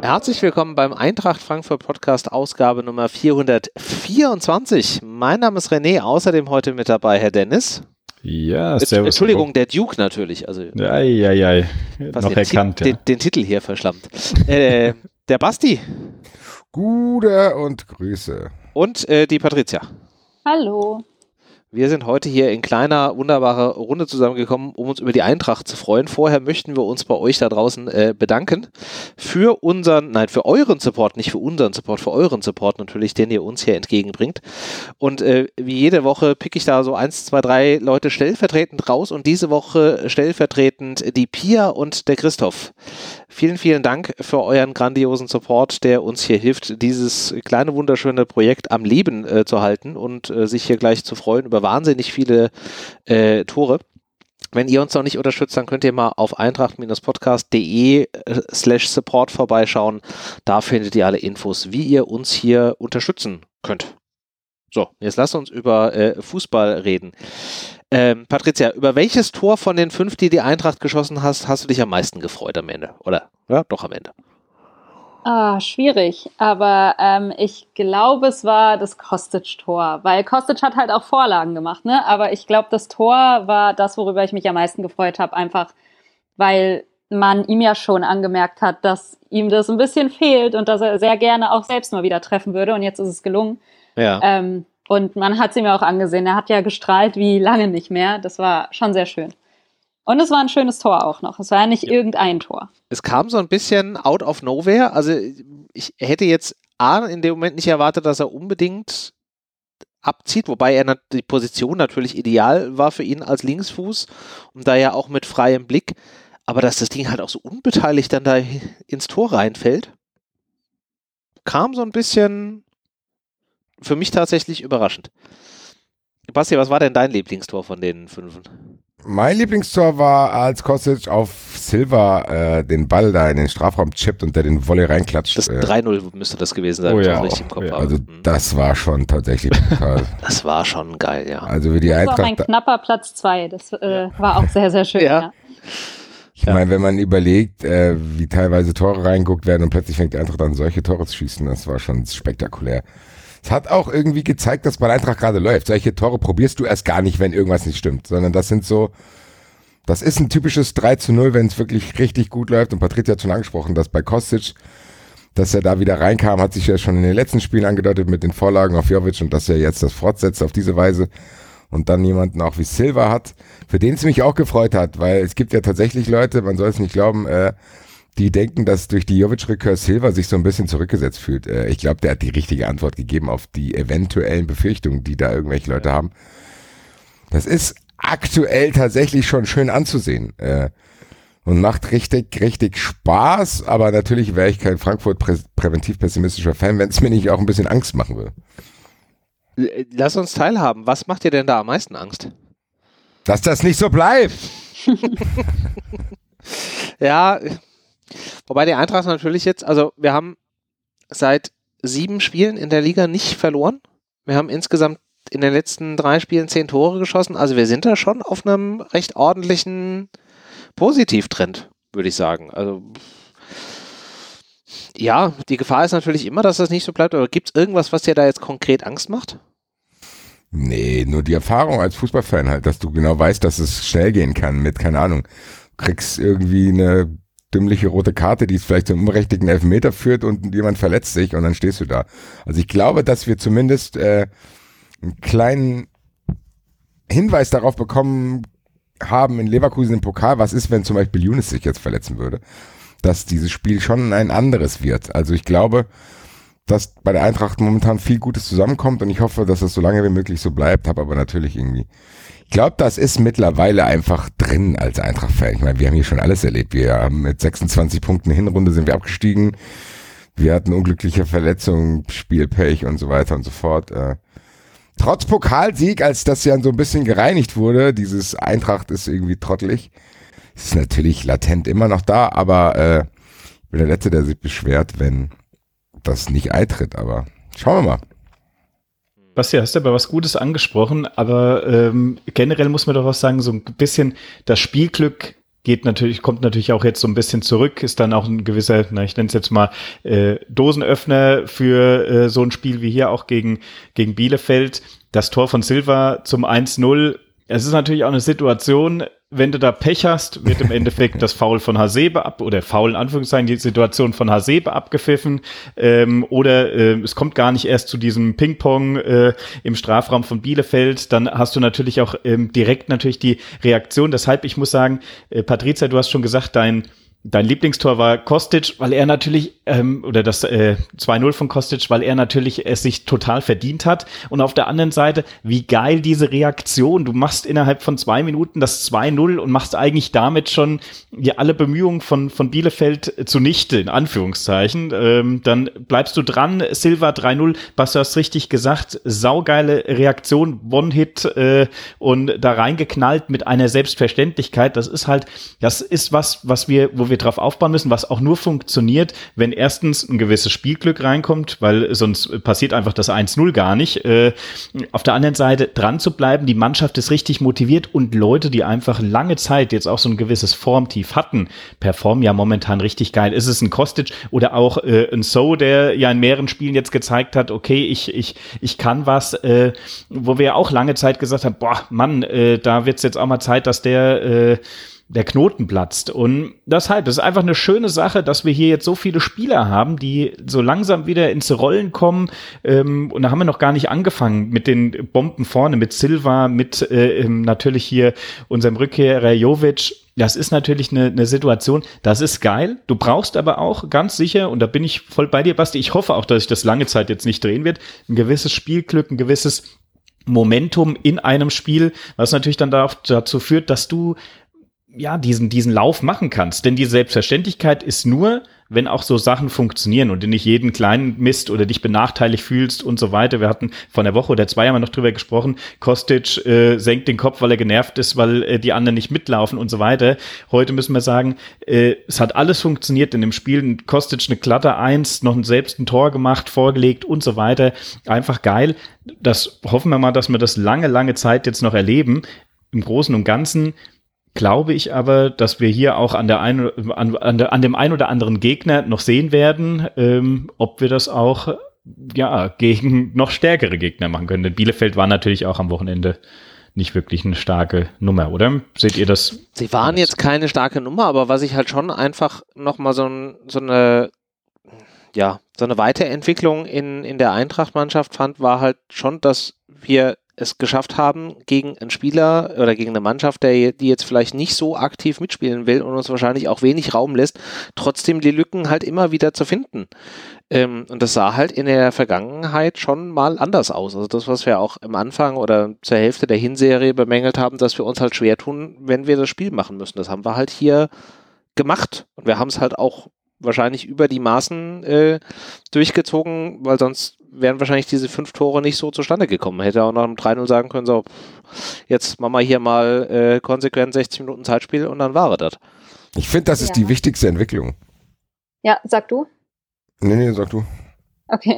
Herzlich willkommen beim Eintracht Frankfurt Podcast, Ausgabe Nummer 424. Mein Name ist René, außerdem heute mit dabei Herr Dennis. Ja, servus. Entschuldigung, der Duke natürlich. Also, noch erkannt. Den Titel hier verschlammt. Der Basti. Gute und Grüße. Und die Patricia. Hallo. Wir sind heute hier in kleiner, wunderbarer Runde zusammengekommen, um uns über die Eintracht zu freuen. Vorher möchten wir uns bei euch da draußen bedanken für euren Support, nicht für unseren Support, für euren Support natürlich, den ihr uns hier entgegenbringt. Und wie jede Woche pick ich da so 1, 2, 3 Leute stellvertretend raus und diese Woche stellvertretend die Pia und der Christoph. Vielen, vielen Dank für euren grandiosen Support, der uns hier hilft, dieses kleine, wunderschöne Projekt am Leben zu halten und sich hier gleich zu freuen über wahnsinnig viele Tore. Wenn ihr uns noch nicht unterstützt, dann könnt ihr mal auf eintracht-podcast.de/support vorbeischauen. Da findet ihr alle Infos, wie ihr uns hier unterstützen könnt. So, jetzt lasst uns über Fußball reden. Patricia, über welches Tor von den 5, die Eintracht geschossen hast du dich am meisten gefreut am Ende? Oder? Ja, doch am Ende. Schwierig, aber ich glaube, es war das Kostic-Tor, weil Kostic hat halt auch Vorlagen gemacht, ne? Aber ich glaube, das Tor war das, worüber ich mich am meisten gefreut habe, einfach weil man ihm ja schon angemerkt hat, dass ihm das ein bisschen fehlt und dass er sehr gerne auch selbst mal wieder treffen würde und jetzt ist es gelungen. Ja. Und man hat es ihm ja auch angesehen, er hat ja gestrahlt wie lange nicht mehr, das war schon sehr schön. Und es war ein schönes Tor auch noch. Es war ja nicht irgendein Tor. Es kam so ein bisschen out of nowhere. Also ich hätte jetzt in dem Moment nicht erwartet, dass er unbedingt abzieht, wobei die Position natürlich ideal war für ihn als Linksfuß und da ja auch mit freiem Blick. Aber dass das Ding halt auch so unbeteiligt dann da ins Tor reinfällt, kam so ein bisschen für mich tatsächlich überraschend. Basti, was war denn dein Lieblingstor von den 5? Mein Lieblingstor war, als Kostic auf Silva den Ball da in den Strafraum chippt und der den Volley reinklatscht. Das 3-0 müsste das gewesen sein, wenn ich das richtig im Kopf habe. Also das war schon tatsächlich brutal. Das war schon geil, ja. Also wie die das Eintracht. war mein knapper Platz 2. Das war auch sehr, sehr schön. Ja. Ich meine, wenn man überlegt, wie teilweise Tore reinguckt werden und plötzlich fängt die Eintracht an, solche Tore zu schießen, das war schon spektakulär. Es hat auch irgendwie gezeigt, dass bei der Eintracht gerade läuft. Solche Tore probierst du erst gar nicht, wenn irgendwas nicht stimmt, sondern das ist ein typisches 3-0, wenn es wirklich richtig gut läuft. Und Patricia hat schon angesprochen, dass bei Kostic, dass er da wieder reinkam, hat sich ja schon in den letzten Spielen angedeutet mit den Vorlagen auf Jovic und dass er jetzt das fortsetzt auf diese Weise und dann jemanden auch wie Silva hat, für den es mich auch gefreut hat, weil es gibt ja tatsächlich Leute, man soll es nicht glauben, die denken, dass durch die Jovic-Rückkehr Silva sich so ein bisschen zurückgesetzt fühlt. Ich glaube, der hat die richtige Antwort gegeben auf die eventuellen Befürchtungen, die da irgendwelche Leute haben. Das ist aktuell tatsächlich schon schön anzusehen und macht richtig, richtig Spaß, aber natürlich wäre ich kein Frankfurt präventiv pessimistischer Fan, wenn es mir nicht auch ein bisschen Angst machen würde. Lass uns teilhaben. Was macht dir denn da am meisten Angst? Dass das nicht so bleibt. Ja, wobei die Eintracht natürlich jetzt, also wir haben seit 7 Spielen in der Liga nicht verloren. Wir haben insgesamt in den letzten 3 Spielen 10 Tore geschossen. Also wir sind da schon auf einem recht ordentlichen Positivtrend, würde ich sagen. Also ja, die Gefahr ist natürlich immer, dass das nicht so bleibt. Aber gibt es irgendwas, was dir da jetzt konkret Angst macht? Nee, nur die Erfahrung als Fußballfan halt, dass du genau weißt, dass es schnell gehen kann mit, keine Ahnung, kriegst irgendwie eine dümmliche rote Karte, die es vielleicht zum unberechtigten Elfmeter führt und jemand verletzt sich und dann stehst du da. Also ich glaube, dass wir zumindest einen kleinen Hinweis darauf bekommen haben in Leverkusen im Pokal, was ist, wenn zum Beispiel Younes sich jetzt verletzen würde, dass dieses Spiel schon ein anderes wird. Also ich glaube, dass bei der Eintracht momentan viel Gutes zusammenkommt und ich hoffe, dass es so lange wie möglich so bleibt, habe aber natürlich irgendwie, ich glaube, das ist mittlerweile einfach drin als Eintracht-Fan. Ich meine, wir haben hier schon alles erlebt. Wir haben mit 26 Punkten Hinrunde sind wir abgestiegen. Wir hatten unglückliche Verletzungen, Spielpech und so weiter und so fort. Trotz Pokalsieg, als das ja so ein bisschen gereinigt wurde, dieses Eintracht ist irgendwie trottelig, ist natürlich latent immer noch da, aber ich bin der Letzte, der sich beschwert, wenn das nicht eintritt, aber schauen wir mal. Basti, hast du aber was Gutes angesprochen, aber generell muss man doch auch sagen, so ein bisschen das Spielglück kommt natürlich auch jetzt so ein bisschen zurück, ist dann auch ein gewisser, ich nenne es jetzt mal Dosenöffner für so ein Spiel wie hier auch gegen Bielefeld. Das Tor von Silva zum 1-0, es ist natürlich auch eine Situation, wenn du da Pech hast, wird im Endeffekt das Foul von Hasebe Foul in Anführungszeichen, die Situation von Hasebe abgepfiffen, oder es kommt gar nicht erst zu diesem Ping-Pong im Strafraum von Bielefeld, dann hast du natürlich auch direkt natürlich die Reaktion, deshalb, ich muss sagen, Patrizia, du hast schon gesagt, dein Lieblingstor war Kostic, weil er natürlich, oder das 2-0 von Kostic, weil er natürlich es sich total verdient hat. Und auf der anderen Seite, wie geil diese Reaktion. Du machst innerhalb von 2 Minuten das 2-0 und machst eigentlich damit schon alle Bemühungen von Bielefeld zunichte, in Anführungszeichen. Dann bleibst du dran, Silva 3-0, Bas, du hast richtig gesagt, saugeile Reaktion, One-Hit und da reingeknallt mit einer Selbstverständlichkeit. Das ist was wo wir drauf aufbauen müssen, was auch nur funktioniert, wenn erstens ein gewisses Spielglück reinkommt, weil sonst passiert einfach das 1-0 gar nicht. Auf der anderen Seite dran zu bleiben, die Mannschaft ist richtig motiviert und Leute, die einfach lange Zeit jetzt auch so ein gewisses Formtief hatten, performen ja momentan richtig geil. Ist es ein Kostic oder auch ein So, der ja in mehreren Spielen jetzt gezeigt hat, okay, ich kann was, wo wir ja auch lange Zeit gesagt haben, boah, Mann, da wird's jetzt auch mal Zeit, dass der Knoten platzt. Und das ist einfach eine schöne Sache, dass wir hier jetzt so viele Spieler haben, die so langsam wieder ins Rollen kommen. Und da haben wir noch gar nicht angefangen mit den Bomben vorne, mit Silva, mit natürlich hier unserem Rückkehrer Jovic. Das ist natürlich eine Situation, das ist geil. Du brauchst aber auch ganz sicher, und da bin ich voll bei dir, Basti, ich hoffe auch, dass sich das lange Zeit jetzt nicht drehen wird, ein gewisses Spielglück, ein gewisses Momentum in einem Spiel, was natürlich dann dazu führt, dass du diesen Lauf machen kannst. Denn die Selbstverständlichkeit ist nur, wenn auch so Sachen funktionieren und du nicht jeden kleinen Mist oder dich benachteiligt fühlst und so weiter. Wir hatten vor einer Woche oder 2 haben wir noch drüber gesprochen, Kostic senkt den Kopf, weil er genervt ist, weil die anderen nicht mitlaufen und so weiter. Heute müssen wir sagen, es hat alles funktioniert in dem Spiel. Kostic eine glatte 1, noch selbst ein Tor gemacht, vorgelegt und so weiter. Einfach geil. Das hoffen wir mal, dass wir das lange Zeit jetzt noch erleben. Im Großen und Ganzen glaube ich aber, dass wir hier auch an dem ein oder anderen Gegner noch sehen werden, ob wir das auch gegen noch stärkere Gegner machen können. Denn Bielefeld war natürlich auch am Wochenende nicht wirklich eine starke Nummer, oder? Seht ihr das? Sie waren jetzt keine starke Nummer, aber was ich halt schon einfach nochmal so eine Weiterentwicklung in der Eintracht-Mannschaft fand, war halt schon, dass wir es geschafft haben, gegen einen Spieler oder gegen eine Mannschaft, die jetzt vielleicht nicht so aktiv mitspielen will und uns wahrscheinlich auch wenig Raum lässt, trotzdem die Lücken halt immer wieder zu finden. Und das sah halt in der Vergangenheit schon mal anders aus. Also das, was wir auch am Anfang oder zur Hälfte der Hinserie bemängelt haben, dass wir uns halt schwer tun, wenn wir das Spiel machen müssen. Das haben wir halt hier gemacht. Und wir haben es halt auch wahrscheinlich über die Maßen durchgezogen, weil sonst wären wahrscheinlich diese 5 Tore nicht so zustande gekommen. Hätte auch nach einem 3-0 sagen können, so, jetzt machen wir hier mal konsequent 60 Minuten Zeitspiel und dann war das. Ich finde, das ist die wichtigste Entwicklung. Ja, sag du. Nee, sag du. Okay.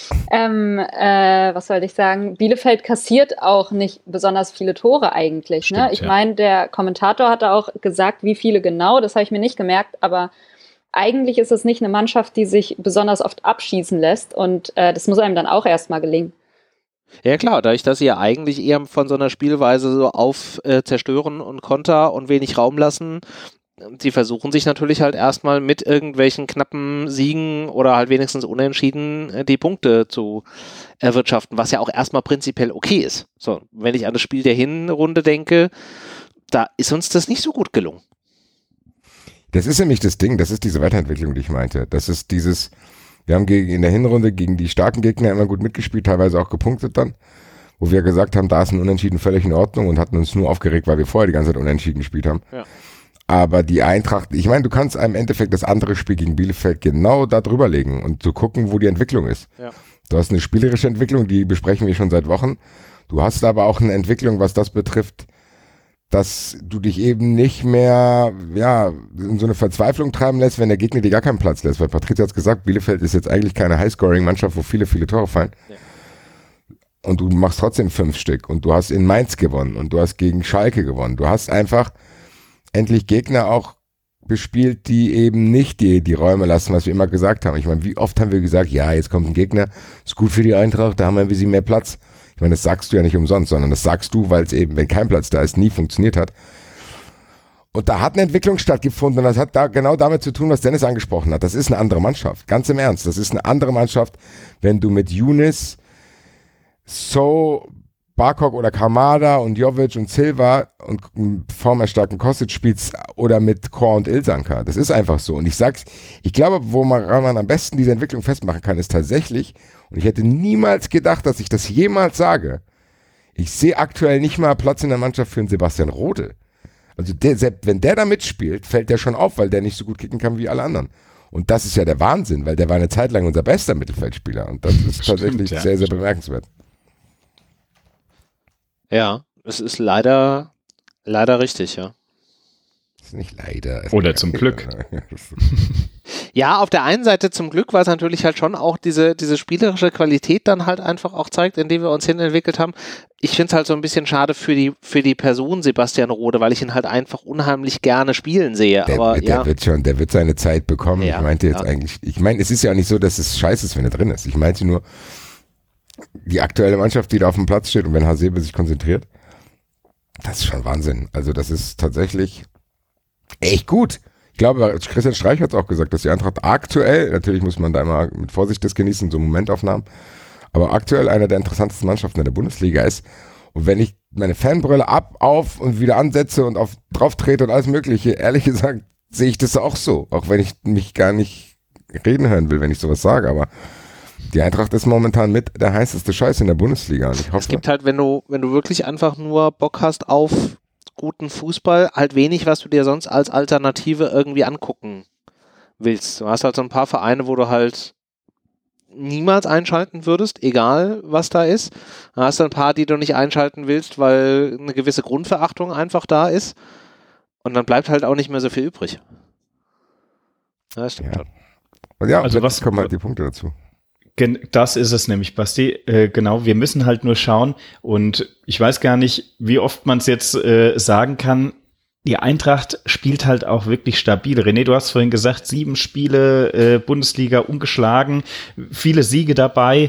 Was soll ich sagen? Bielefeld kassiert auch nicht besonders viele Tore eigentlich. Stimmt, ne? Ich meine, der Kommentator hatte auch gesagt, wie viele genau, das habe ich mir nicht gemerkt, aber eigentlich ist es nicht eine Mannschaft, die sich besonders oft abschießen lässt und das muss einem dann auch erstmal gelingen. Ja klar, dadurch, dass sie ja eigentlich eher von so einer Spielweise so auf Zerstören und Konter und wenig Raum lassen, sie versuchen sich natürlich halt erstmal mit irgendwelchen knappen Siegen oder halt wenigstens unentschieden die Punkte zu erwirtschaften, was ja auch erstmal prinzipiell okay ist. So, wenn ich an das Spiel der Hinrunde denke, da ist uns das nicht so gut gelungen. Das ist nämlich das Ding, das ist diese Weiterentwicklung, die ich meinte. Das ist dieses, wir haben in der Hinrunde gegen die starken Gegner immer gut mitgespielt, teilweise auch gepunktet dann, wo wir gesagt haben, da ist ein Unentschieden völlig in Ordnung und hatten uns nur aufgeregt, weil wir vorher die ganze Zeit Unentschieden gespielt haben. Ja. Aber die Eintracht, ich meine, du kannst im Endeffekt das andere Spiel gegen Bielefeld genau da drüber legen und zu gucken, wo die Entwicklung ist. Ja. Du hast eine spielerische Entwicklung, die besprechen wir schon seit Wochen. Du hast aber auch eine Entwicklung, was das betrifft, dass du dich eben nicht mehr in so eine Verzweiflung treiben lässt, wenn der Gegner dir gar keinen Platz lässt. Weil Patrizia hat es gesagt, Bielefeld ist jetzt eigentlich keine Highscoring-Mannschaft, wo viele Tore fallen. Ja. Und du machst trotzdem 5 Stück und du hast in Mainz gewonnen und du hast gegen Schalke gewonnen. Du hast einfach endlich Gegner auch bespielt, die eben nicht die Räume lassen, was wir immer gesagt haben. Ich meine, wie oft haben wir gesagt, ja, jetzt kommt ein Gegner, ist gut für die Eintracht, da haben wir ein bisschen mehr Platz. Ich meine, das sagst du ja nicht umsonst, sondern das sagst du, weil es eben, wenn kein Platz da ist, nie funktioniert hat. Und da hat eine Entwicklung stattgefunden und das hat da genau damit zu tun, was Dennis angesprochen hat. Das ist eine andere Mannschaft, ganz im Ernst. Das ist eine andere Mannschaft, wenn du mit Younes, So, Barkok oder Kamada und Jovic und Silva und formerstarken Kostic spielst oder mit Kor und Ilsanker. Das ist einfach so. Und ich glaube, wo man am besten diese Entwicklung festmachen kann, ist tatsächlich, und ich hätte niemals gedacht, dass ich das jemals sage, ich sehe aktuell nicht mal Platz in der Mannschaft für einen Sebastian Rode. Also wenn der da mitspielt, fällt der schon auf, weil der nicht so gut kicken kann wie alle anderen. Und das ist ja der Wahnsinn, weil der war eine Zeit lang unser bester Mittelfeldspieler. Und das ist tatsächlich sehr, sehr bemerkenswert. Ja, es ist leider richtig, ja. Das ist nicht leider. Oder zum Glück. Ja, auf der einen Seite zum Glück, weil es natürlich halt schon auch diese spielerische Qualität dann halt einfach auch zeigt, in die wir uns hinentwickelt haben. Ich finde es halt so ein bisschen schade für die Person Sebastian Rode, weil ich ihn halt einfach unheimlich gerne spielen sehe. Der wird seine Zeit bekommen. Ja, ich meinte jetzt eigentlich, es ist ja auch nicht so, dass es scheiße ist, wenn er drin ist. Ich meinte nur, die aktuelle Mannschaft, die da auf dem Platz steht und wenn Hasebe sich konzentriert, das ist schon Wahnsinn. Also das ist tatsächlich echt gut. Ich glaube, Christian Streich hat es auch gesagt, dass die Eintracht aktuell, natürlich muss man da immer mit Vorsicht das genießen, so Momentaufnahmen, aber aktuell eine der interessantesten Mannschaften in der Bundesliga ist. Und wenn ich meine Fanbrille auf und wieder ansetze und drauf trete und alles Mögliche, ehrlich gesagt, sehe ich das auch so. Auch wenn ich mich gar nicht reden hören will, wenn ich sowas sage, aber die Eintracht ist momentan mit der heißeste Scheiß in der Bundesliga. Und ich hoffe, es gibt halt, wenn du wirklich einfach nur Bock hast auf guten Fußball, halt wenig, was du dir sonst als Alternative irgendwie angucken willst. Du hast halt so ein paar Vereine, wo du halt niemals einschalten würdest, egal was da ist. Dann hast du ein paar, die du nicht einschalten willst, weil eine gewisse Grundverachtung einfach da ist. Und dann bleibt halt auch nicht mehr so viel übrig. Ja, das stimmt schon. Und ja, also was kommen halt die Punkte dazu? Das ist es nämlich, Basti. Genau, wir müssen halt nur schauen und ich weiß gar nicht, wie oft man es jetzt sagen kann, die Eintracht spielt halt auch wirklich stabil. René, du hast vorhin gesagt, 7 Spiele Bundesliga ungeschlagen, viele Siege dabei.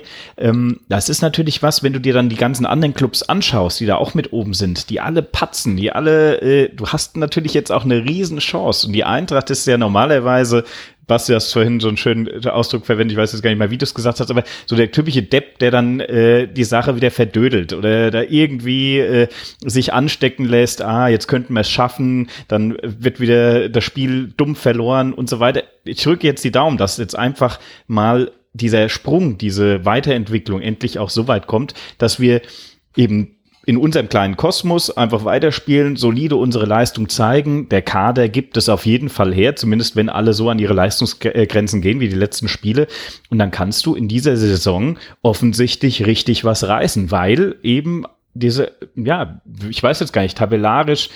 Das ist natürlich was, wenn du dir dann die ganzen anderen Clubs anschaust, die da auch mit oben sind, die alle patzen, die alle, du hast natürlich jetzt auch eine riesen Chance und die Eintracht ist ja normalerweise, Basti, hast vorhin so einen schönen Ausdruck verwendet, ich weiß jetzt gar nicht mal, wie du es gesagt hast, aber so der typische Depp, der dann die Sache wieder verdödelt oder da irgendwie sich anstecken lässt, jetzt könnten wir es schaffen, dann wird wieder das Spiel dumm verloren und so weiter. Ich drücke jetzt die Daumen, dass jetzt einfach mal dieser Sprung, diese Weiterentwicklung endlich auch so weit kommt, dass wir eben in unserem kleinen Kosmos einfach weiterspielen, solide unsere Leistung zeigen. Der Kader gibt es auf jeden Fall her, zumindest wenn alle so an ihre Leistungsgrenzen gehen wie die letzten Spiele. Und dann kannst du in dieser Saison offensichtlich richtig was reißen, weil eben diese, ja, ich weiß jetzt gar nicht, tabellarisch,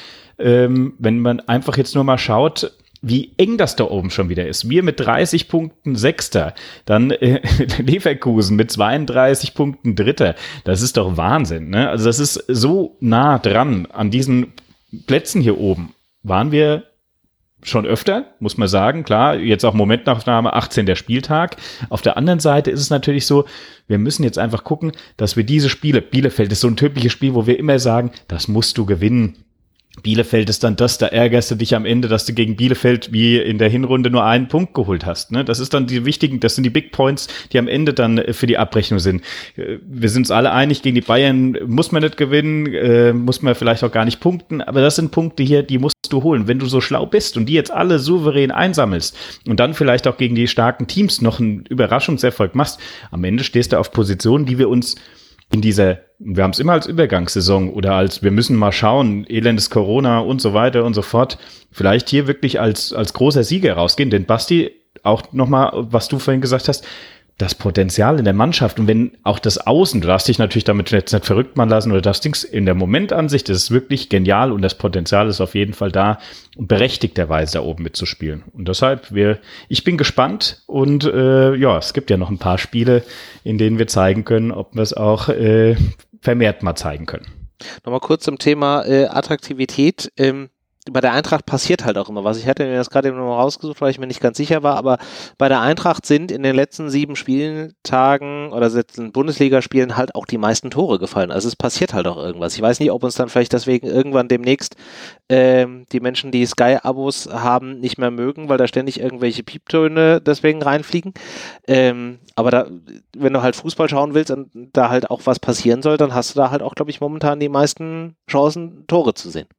wenn man einfach jetzt nur mal schaut, wie eng das da oben schon wieder ist. Wir mit 30 Punkten Sechster, dann Leverkusen mit 32 Punkten Dritter. Das ist doch Wahnsinn, ne? Also das ist so nah dran an diesen Plätzen hier oben. Waren wir schon öfter, muss man sagen. Klar, jetzt auch Momentaufnahme, 18. Spieltag. Auf der anderen Seite ist es natürlich so, wir müssen jetzt einfach gucken, dass wir diese Spiele, Bielefeld ist so ein typisches Spiel, wo wir immer sagen, das musst du gewinnen. Bielefeld ist dann das, da ärgerst du dich am Ende, dass du gegen Bielefeld wie in der Hinrunde nur einen Punkt geholt hast. Ne? Das ist dann die wichtigen, das sind die Big Points, die am Ende dann für die Abrechnung sind. Wir sind uns alle einig, gegen die Bayern muss man nicht gewinnen, muss man vielleicht auch gar nicht punkten, aber das sind Punkte hier, die musst du holen. Wenn du so schlau bist und die jetzt alle souverän einsammelst und dann vielleicht auch gegen die starken Teams noch einen Überraschungserfolg machst, am Ende stehst du auf Positionen, die wir uns in dieser, wir haben es immer als Übergangssaison oder als, wir müssen mal schauen, elendes Corona und so weiter und so fort, vielleicht hier wirklich als großer Sieger rausgehen. Denn Basti, auch nochmal, was du vorhin gesagt hast, das Potenzial in der Mannschaft und wenn auch das Außen, du darfst dich natürlich damit jetzt nicht verrückt machen lassen oder das Dings in der Momentansicht, das ist wirklich genial und das Potenzial ist auf jeden Fall da und berechtigterweise da oben mitzuspielen. Und deshalb, ich bin gespannt und es gibt ja noch ein paar Spiele, in denen wir zeigen können, ob wir es auch vermehrt mal zeigen können. Nochmal kurz zum Thema Attraktivität. bei der Eintracht passiert halt auch immer was. Ich hatte mir das gerade eben noch mal rausgesucht, weil ich mir nicht ganz sicher war, aber bei der Eintracht sind in den letzten 7 Spieltagen oder letzten Bundesligaspielen halt auch die meisten Tore gefallen. Also es passiert halt auch irgendwas. Ich weiß nicht, ob uns dann vielleicht deswegen irgendwann demnächst die Menschen, die Sky-Abos haben, nicht mehr mögen, weil da ständig irgendwelche Pieptöne deswegen reinfliegen. Aber da, wenn du halt Fußball schauen willst und da halt auch was passieren soll, dann hast du da halt auch, glaube ich, momentan die meisten Chancen, Tore zu sehen.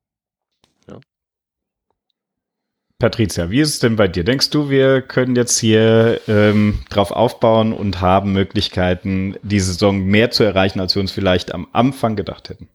Patricia, wie ist es denn bei dir? Denkst du, wir können jetzt hier drauf aufbauen und haben Möglichkeiten, die Saison mehr zu erreichen, als wir uns vielleicht am Anfang gedacht hätten?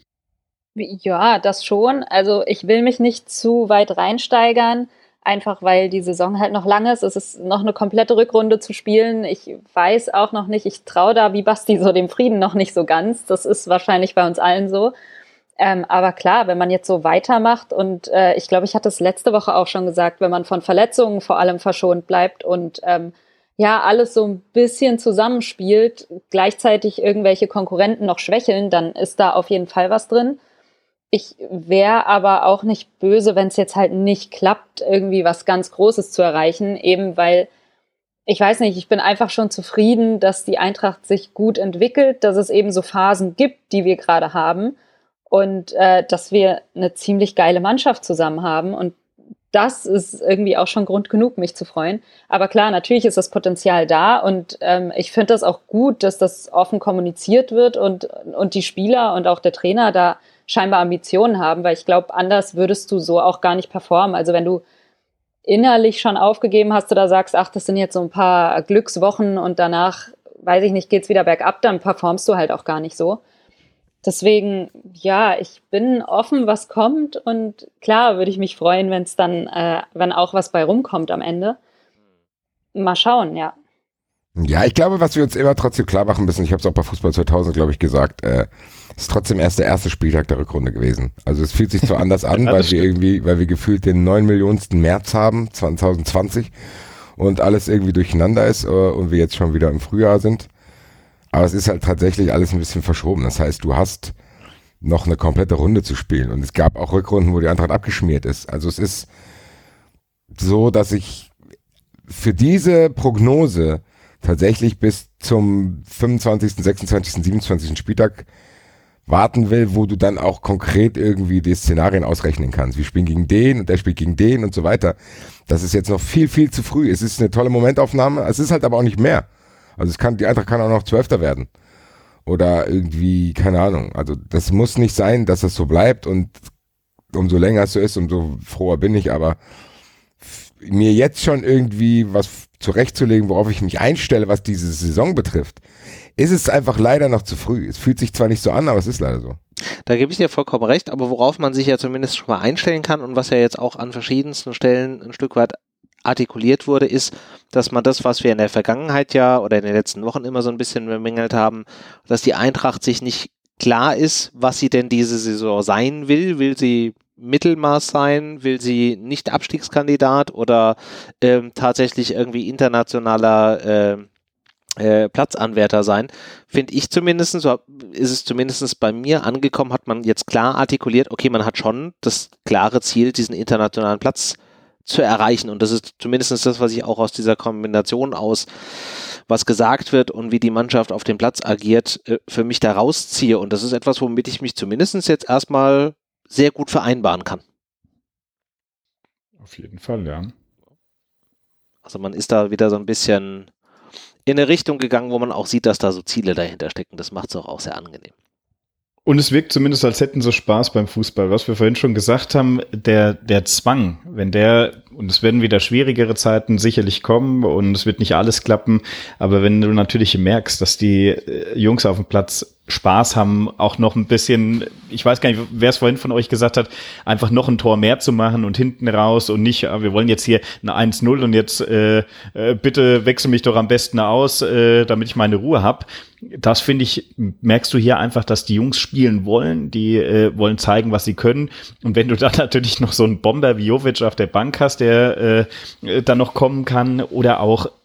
Ja, das schon. Also ich will mich nicht zu weit reinsteigern, einfach weil die Saison halt noch lang ist. Es ist noch eine komplette Rückrunde zu spielen. Ich weiß auch noch nicht, ich traue da wie Basti so dem Frieden noch nicht so ganz. Das ist wahrscheinlich bei uns allen so. Aber klar, wenn man jetzt so weitermacht und ich glaube, ich hatte es letzte Woche auch schon gesagt, wenn man von Verletzungen vor allem verschont bleibt und alles so ein bisschen zusammenspielt, gleichzeitig irgendwelche Konkurrenten noch schwächeln, dann ist da auf jeden Fall was drin. Ich wäre aber auch nicht böse, wenn es jetzt halt nicht klappt, irgendwie was ganz Großes zu erreichen, eben weil, ich weiß nicht, ich bin einfach schon zufrieden, dass die Eintracht sich gut entwickelt, dass es eben so Phasen gibt, die wir gerade haben. Und dass wir eine ziemlich geile Mannschaft zusammen haben. Und das ist irgendwie auch schon Grund genug, mich zu freuen. Aber klar, natürlich ist das Potenzial da. Und ich finde das auch gut, dass das offen kommuniziert wird und die Spieler und auch der Trainer da scheinbar Ambitionen haben. Weil ich glaube, anders würdest du so auch gar nicht performen. Also wenn du innerlich schon aufgegeben hast oder sagst, ach, das sind jetzt so ein paar Glückswochen und danach, weiß ich nicht, geht's wieder bergab, dann performst du halt auch gar nicht so. Deswegen, ja, ich bin offen, was kommt und klar würde ich mich freuen, wenn es dann, wenn auch was bei rumkommt am Ende. Mal schauen, ja. Ja, ich glaube, was wir uns immer trotzdem klar machen müssen, ich habe es auch bei Fußball 2000, glaube ich, gesagt, ist trotzdem erst der erste Spieltag der Rückrunde gewesen. Also es fühlt sich so anders an, weil wir gefühlt den 9 Millionsten März haben, 2020 und alles irgendwie durcheinander ist und wir jetzt schon wieder im Frühjahr sind. Aber es ist halt tatsächlich alles ein bisschen verschoben. Das heißt, du hast noch eine komplette Runde zu spielen. Und es gab auch Rückrunden, wo die Eintracht abgeschmiert ist. Also es ist so, dass ich für diese Prognose tatsächlich bis zum 25., 26., 27. Spieltag warten will, wo du dann auch konkret irgendwie die Szenarien ausrechnen kannst. Wir spielen gegen den und der spielt gegen den und so weiter. Das ist jetzt noch viel, viel zu früh. Es ist eine tolle Momentaufnahme. Es ist halt aber auch nicht mehr. Also die Eintracht kann auch noch 12. werden. Oder irgendwie, keine Ahnung. Also das muss nicht sein, dass das so bleibt und umso länger es so ist, umso froher bin ich. Aber mir jetzt schon irgendwie was zurechtzulegen, worauf ich mich einstelle, was diese Saison betrifft, ist es einfach leider noch zu früh. Es fühlt sich zwar nicht so an, aber es ist leider so. Da gebe ich dir vollkommen recht, aber worauf man sich ja zumindest schon mal einstellen kann und was ja jetzt auch an verschiedensten Stellen ein Stück weit artikuliert wurde, ist, dass man das, was wir in der Vergangenheit ja oder in den letzten Wochen immer so ein bisschen bemängelt haben, dass die Eintracht sich nicht klar ist, was sie denn diese Saison sein will. Will sie Mittelmaß sein? Will sie nicht Abstiegskandidat oder tatsächlich irgendwie internationaler Platzanwärter sein? Finde ich zumindest, so ist es zumindest bei mir angekommen, hat man jetzt klar artikuliert, okay, man hat schon das klare Ziel, diesen internationalen Platz zu erreichen. Und das ist zumindest das, was ich auch aus dieser Kombination aus, was gesagt wird und wie die Mannschaft auf dem Platz agiert, für mich da rausziehe. Und das ist etwas, womit ich mich zumindest jetzt erstmal sehr gut vereinbaren kann. Auf jeden Fall, ja. Also man ist da wieder so ein bisschen in eine Richtung gegangen, wo man auch sieht, dass da so Ziele dahinter stecken. Das macht es auch sehr angenehm. Und es wirkt zumindest, als hätten sie Spaß beim Fußball. Was wir vorhin schon gesagt haben, der Zwang, und es werden wieder schwierigere Zeiten sicherlich kommen und es wird nicht alles klappen, aber wenn du natürlich merkst, dass die Jungs auf dem Platz Spaß haben, auch noch ein bisschen, ich weiß gar nicht, wer es vorhin von euch gesagt hat, einfach noch ein Tor mehr zu machen und hinten raus und nicht, wir wollen jetzt hier eine 1-0 und jetzt bitte wechsel mich doch am besten aus, damit ich meine Ruhe habe. Das finde ich, merkst du hier einfach, dass die Jungs spielen wollen, die wollen zeigen, was sie können. Und wenn du dann natürlich noch so einen Bomber wie Jovic auf der Bank hast, der dann noch kommen kann oder auch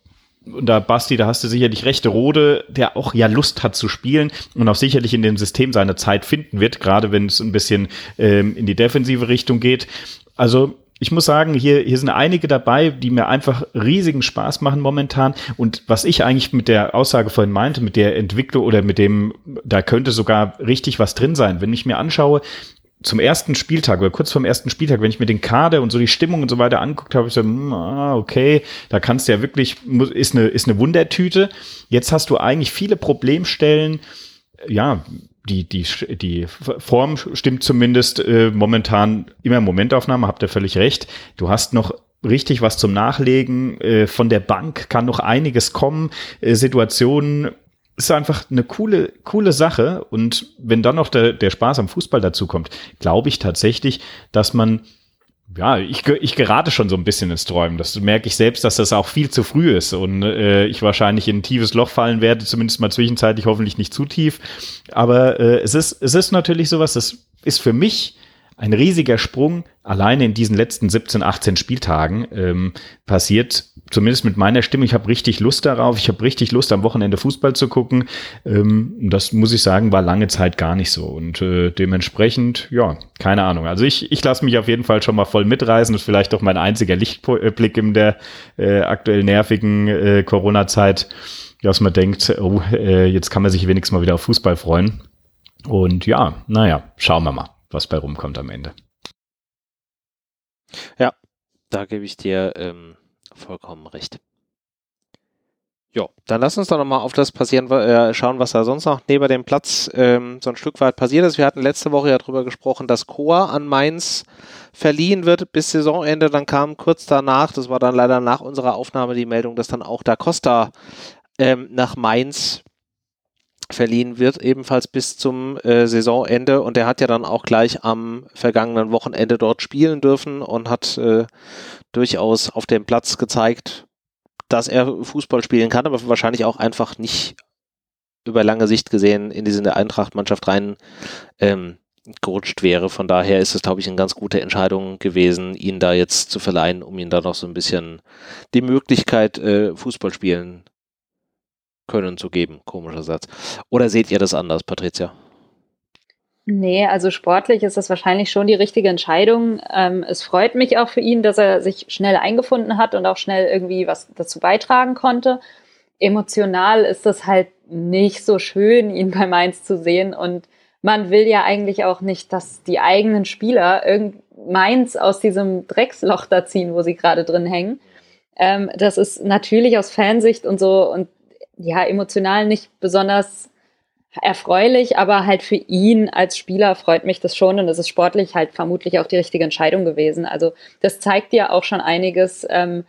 und da Basti, da hast du sicherlich recht, Rode, der auch ja Lust hat zu spielen und auch sicherlich in dem System seine Zeit finden wird, gerade wenn es ein bisschen in die defensive Richtung geht. Also ich muss sagen, hier sind einige dabei, die mir einfach riesigen Spaß machen momentan. Und was ich eigentlich mit der Aussage vorhin meinte, mit der Entwicklung oder mit dem, da könnte sogar richtig was drin sein. Wenn ich mir anschaue, zum ersten Spieltag oder kurz vorm ersten Spieltag, wenn ich mir den Kader und so die Stimmung und so weiter anguckt habe, ich so, okay, da kannst du ja wirklich, ist eine Wundertüte. Jetzt hast du eigentlich viele Problemstellen, ja, die Form stimmt zumindest momentan immer Momentaufnahme, habt ihr völlig recht. Du hast noch richtig was zum Nachlegen. Von der Bank kann noch einiges kommen. Situationen ist einfach eine coole Sache. Und wenn dann noch der Spaß am Fußball dazu kommt, glaube ich tatsächlich, dass man ja, ich gerate schon so ein bisschen ins Träumen. Das merke ich selbst, dass das auch viel zu früh ist und ich wahrscheinlich in ein tiefes Loch fallen werde, zumindest mal zwischenzeitlich, hoffentlich nicht zu tief. Aber es ist natürlich sowas, das ist für mich ein riesiger Sprung, alleine in diesen letzten 17, 18 Spieltagen passiert, zumindest mit meiner Stimme. Ich habe richtig Lust darauf, ich habe richtig Lust, am Wochenende Fußball zu gucken. Das muss ich sagen, war lange Zeit gar nicht so. Und dementsprechend, ja, keine Ahnung. Also ich lasse mich auf jeden Fall schon mal voll mitreißen. Das ist vielleicht doch mein einziger Lichtblick in der aktuell nervigen Corona-Zeit, dass man denkt, oh, jetzt kann man sich wenigstens mal wieder auf Fußball freuen. Und ja, naja, schauen wir mal, was bei rumkommt am Ende. Ja, da gebe ich dir vollkommen recht. Jo, dann lass uns doch nochmal auf das schauen, was da sonst noch neben dem Platz so ein Stück weit passiert ist. Wir hatten letzte Woche ja drüber gesprochen, dass Koa an Mainz verliehen wird bis Saisonende. Dann kam kurz danach, das war dann leider nach unserer Aufnahme die Meldung, dass dann auch Da Costa nach Mainz verliehen wird, ebenfalls bis zum Saisonende, und der hat ja dann auch gleich am vergangenen Wochenende dort spielen dürfen und hat durchaus auf dem Platz gezeigt, dass er Fußball spielen kann, aber wahrscheinlich auch einfach nicht über lange Sicht gesehen in diese Eintracht-Mannschaft rein gerutscht wäre. Von daher ist es, glaube ich, eine ganz gute Entscheidung gewesen, ihn da jetzt zu verleihen, um ihm da noch so ein bisschen die Möglichkeit Fußball spielen können zu geben. Komischer Satz. Oder seht ihr das anders, Patricia? Nee, also sportlich ist das wahrscheinlich schon die richtige Entscheidung. Es freut mich auch für ihn, dass er sich schnell eingefunden hat und auch schnell irgendwie was dazu beitragen konnte. Emotional ist das halt nicht so schön, ihn bei Mainz zu sehen, und man will ja eigentlich auch nicht, dass die eigenen Spieler Mainz aus diesem Drecksloch da ziehen, wo sie gerade drin hängen. Das ist natürlich aus Fansicht und so und ja, emotional nicht besonders erfreulich, aber halt für ihn als Spieler freut mich das schon, und es ist sportlich halt vermutlich auch die richtige Entscheidung gewesen. Also das zeigt ja auch schon einiges,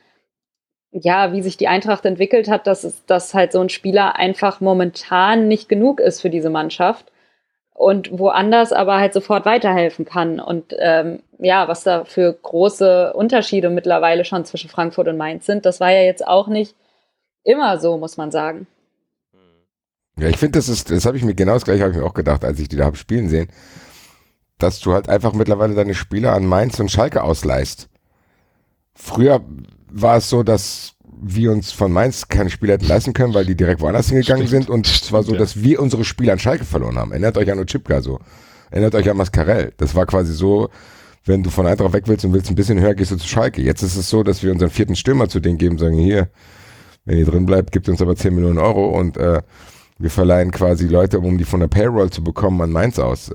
ja, wie sich die Eintracht entwickelt hat, dass halt so ein Spieler einfach momentan nicht genug ist für diese Mannschaft und woanders aber halt sofort weiterhelfen kann. Und ja, was da für große Unterschiede mittlerweile schon zwischen Frankfurt und Mainz sind, das war ja jetzt auch nicht immer so, muss man sagen. Ja, ich finde, das habe ich mir genau das gleiche habe ich mir auch gedacht, als ich die da habe spielen sehen, dass du halt einfach mittlerweile deine Spieler an Mainz und Schalke ausleihst. Früher war es so, dass wir uns von Mainz keine Spieler hätten leisten können, weil die direkt woanders hingegangen sind, und es war so, dass wir unsere Spieler an Schalke verloren haben. Erinnert euch an Otschipka so. Erinnert euch an Mascarell. Das war quasi so, wenn du von Eintracht weg willst und willst ein bisschen höher, gehst du zu Schalke. Jetzt ist es so, dass wir unseren vierten Stürmer zu denen geben, sagen, hier, wenn ihr drin bleibt, gibt uns aber 10 Millionen Euro, und wir verleihen quasi Leute, um die von der Payroll zu bekommen, an Mainz aus.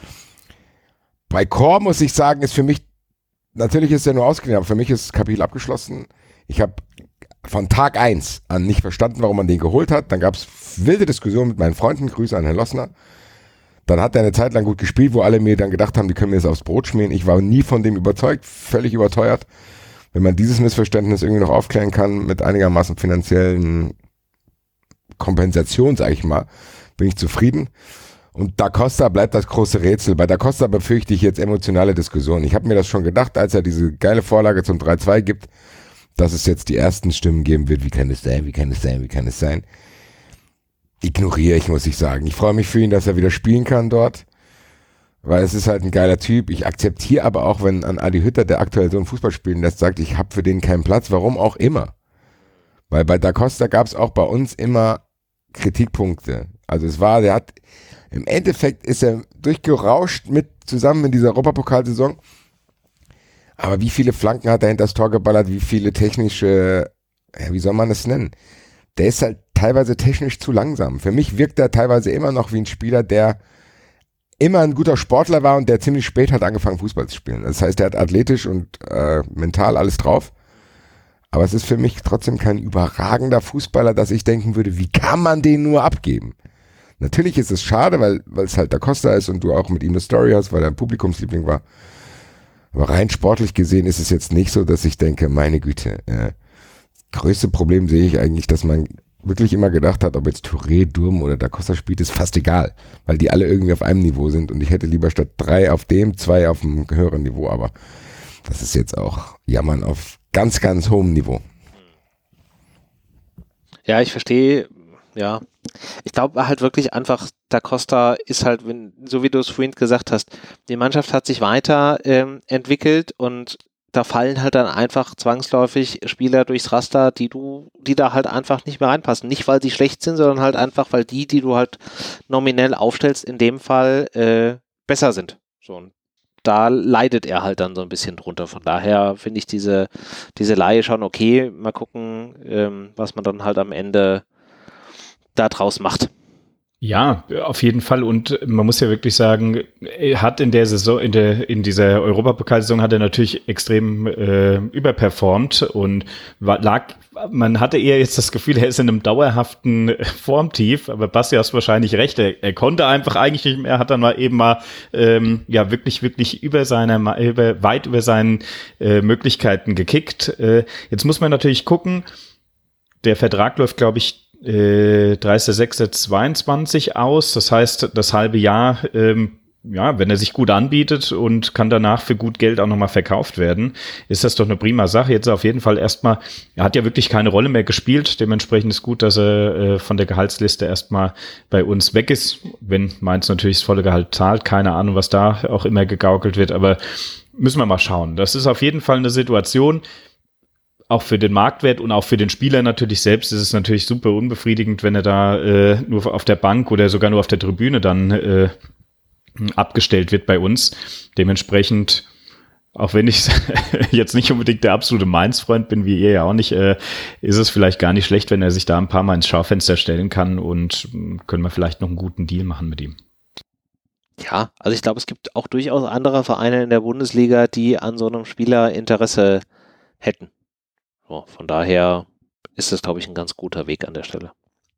Bei Kor muss ich sagen, ist für mich, natürlich ist er nur ausgeliehen, aber für mich ist das Kapitel abgeschlossen. Ich habe von Tag 1 an nicht verstanden, warum man den geholt hat. Dann gab es wilde Diskussionen mit meinen Freunden, Grüße an Herrn Lossner. Dann hat er eine Zeit lang gut gespielt, wo alle mir dann gedacht haben, die können mir das aufs Brot schmieren. Ich war nie von dem überzeugt, völlig überteuert. Wenn man dieses Missverständnis irgendwie noch aufklären kann mit einigermaßen finanziellen Kompensation, sage ich mal, bin ich zufrieden. Und Da Costa bleibt das große Rätsel. Bei Da Costa befürchte ich jetzt emotionale Diskussionen. Ich habe mir das schon gedacht, als er diese geile Vorlage zum 3-2 gibt, dass es jetzt die ersten Stimmen geben wird, wie kann es sein, wie kann es sein, wie kann es sein. Ignoriere ich, muss ich sagen. Ich freue mich für ihn, dass er wieder spielen kann dort, weil es ist halt ein geiler Typ. Ich akzeptiere aber auch, wenn an Adi Hütter, der aktuell so einen Fußball spielen lässt, sagt, ich habe für den keinen Platz, warum auch immer. Weil bei Da Costa gab es auch bei uns immer Kritikpunkte. Also im Endeffekt ist er durchgerauscht zusammen in dieser Europapokalsaison. Aber wie viele Flanken hat er hinter das Tor geballert, wie viele technische, wie soll man das nennen? Der ist halt teilweise technisch zu langsam. Für mich wirkt er teilweise immer noch wie ein Spieler, der immer ein guter Sportler war und der ziemlich spät hat angefangen, Fußball zu spielen. Das heißt, er hat athletisch und mental alles drauf. Aber es ist für mich trotzdem kein überragender Fußballer, dass ich denken würde, wie kann man den nur abgeben? Natürlich ist es schade, weil es halt Da Costa ist und du auch mit ihm eine Story hast, weil er ein Publikumsliebling war. Aber rein sportlich gesehen ist es jetzt nicht so, dass ich denke, meine Güte, größte Problem sehe ich eigentlich, dass man wirklich immer gedacht hat, ob jetzt Touré, Durm oder Da Costa spielt, ist fast egal, weil die alle irgendwie auf einem Niveau sind und ich hätte lieber statt 3 auf dem 2 auf einem höheren Niveau, aber das ist jetzt auch Jammern auf ganz, ganz hohem Niveau. Ja, ich verstehe, ja. Ich glaube halt wirklich einfach, Da Costa ist halt, so wie du es vorhin gesagt hast, die Mannschaft hat sich weiter entwickelt und da fallen halt dann einfach zwangsläufig Spieler durchs Raster, die da halt einfach nicht mehr reinpassen. Nicht, weil sie schlecht sind, sondern halt einfach, weil die du halt nominell aufstellst, in dem Fall besser sind. So, und da leidet er halt dann so ein bisschen drunter. Von daher finde ich diese Leihe schon okay. Mal gucken, was man dann halt am Ende da draus macht. Ja, auf jeden Fall. Und man muss ja wirklich sagen, er hat in der Saison, in dieser Europapokalsaison hat er natürlich extrem überperformt und man hatte eher jetzt das Gefühl, er ist in einem dauerhaften Formtief, aber Basti, hast wahrscheinlich recht. Er konnte einfach eigentlich nicht mehr, hat dann wirklich weit über seinen Möglichkeiten gekickt. Jetzt muss man natürlich gucken, der Vertrag läuft, glaube ich, 30.06.22 aus, das heißt, das halbe Jahr, wenn er sich gut anbietet und kann danach für gut Geld auch nochmal verkauft werden, ist das doch eine prima Sache. Jetzt auf jeden Fall erstmal, er hat ja wirklich keine Rolle mehr gespielt, dementsprechend ist gut, dass er von der Gehaltsliste erstmal bei uns weg ist, wenn Mainz natürlich das volle Gehalt zahlt, keine Ahnung, was da auch immer gegaukelt wird, aber müssen wir mal schauen. Das ist auf jeden Fall eine Situation, auch für den Marktwert und auch für den Spieler natürlich selbst ist es natürlich super unbefriedigend, wenn er da nur auf der Bank oder sogar nur auf der Tribüne dann abgestellt wird bei uns. Dementsprechend, auch wenn ich jetzt nicht unbedingt der absolute Mainz-Freund bin, wie ihr ja auch nicht, ist es vielleicht gar nicht schlecht, wenn er sich da ein paar Mal ins Schaufenster stellen kann und können wir vielleicht noch einen guten Deal machen mit ihm. Ja, also ich glaube, es gibt auch durchaus andere Vereine in der Bundesliga, die an so einem Spieler Interesse hätten. So, von daher ist das, glaube ich, ein ganz guter Weg an der Stelle.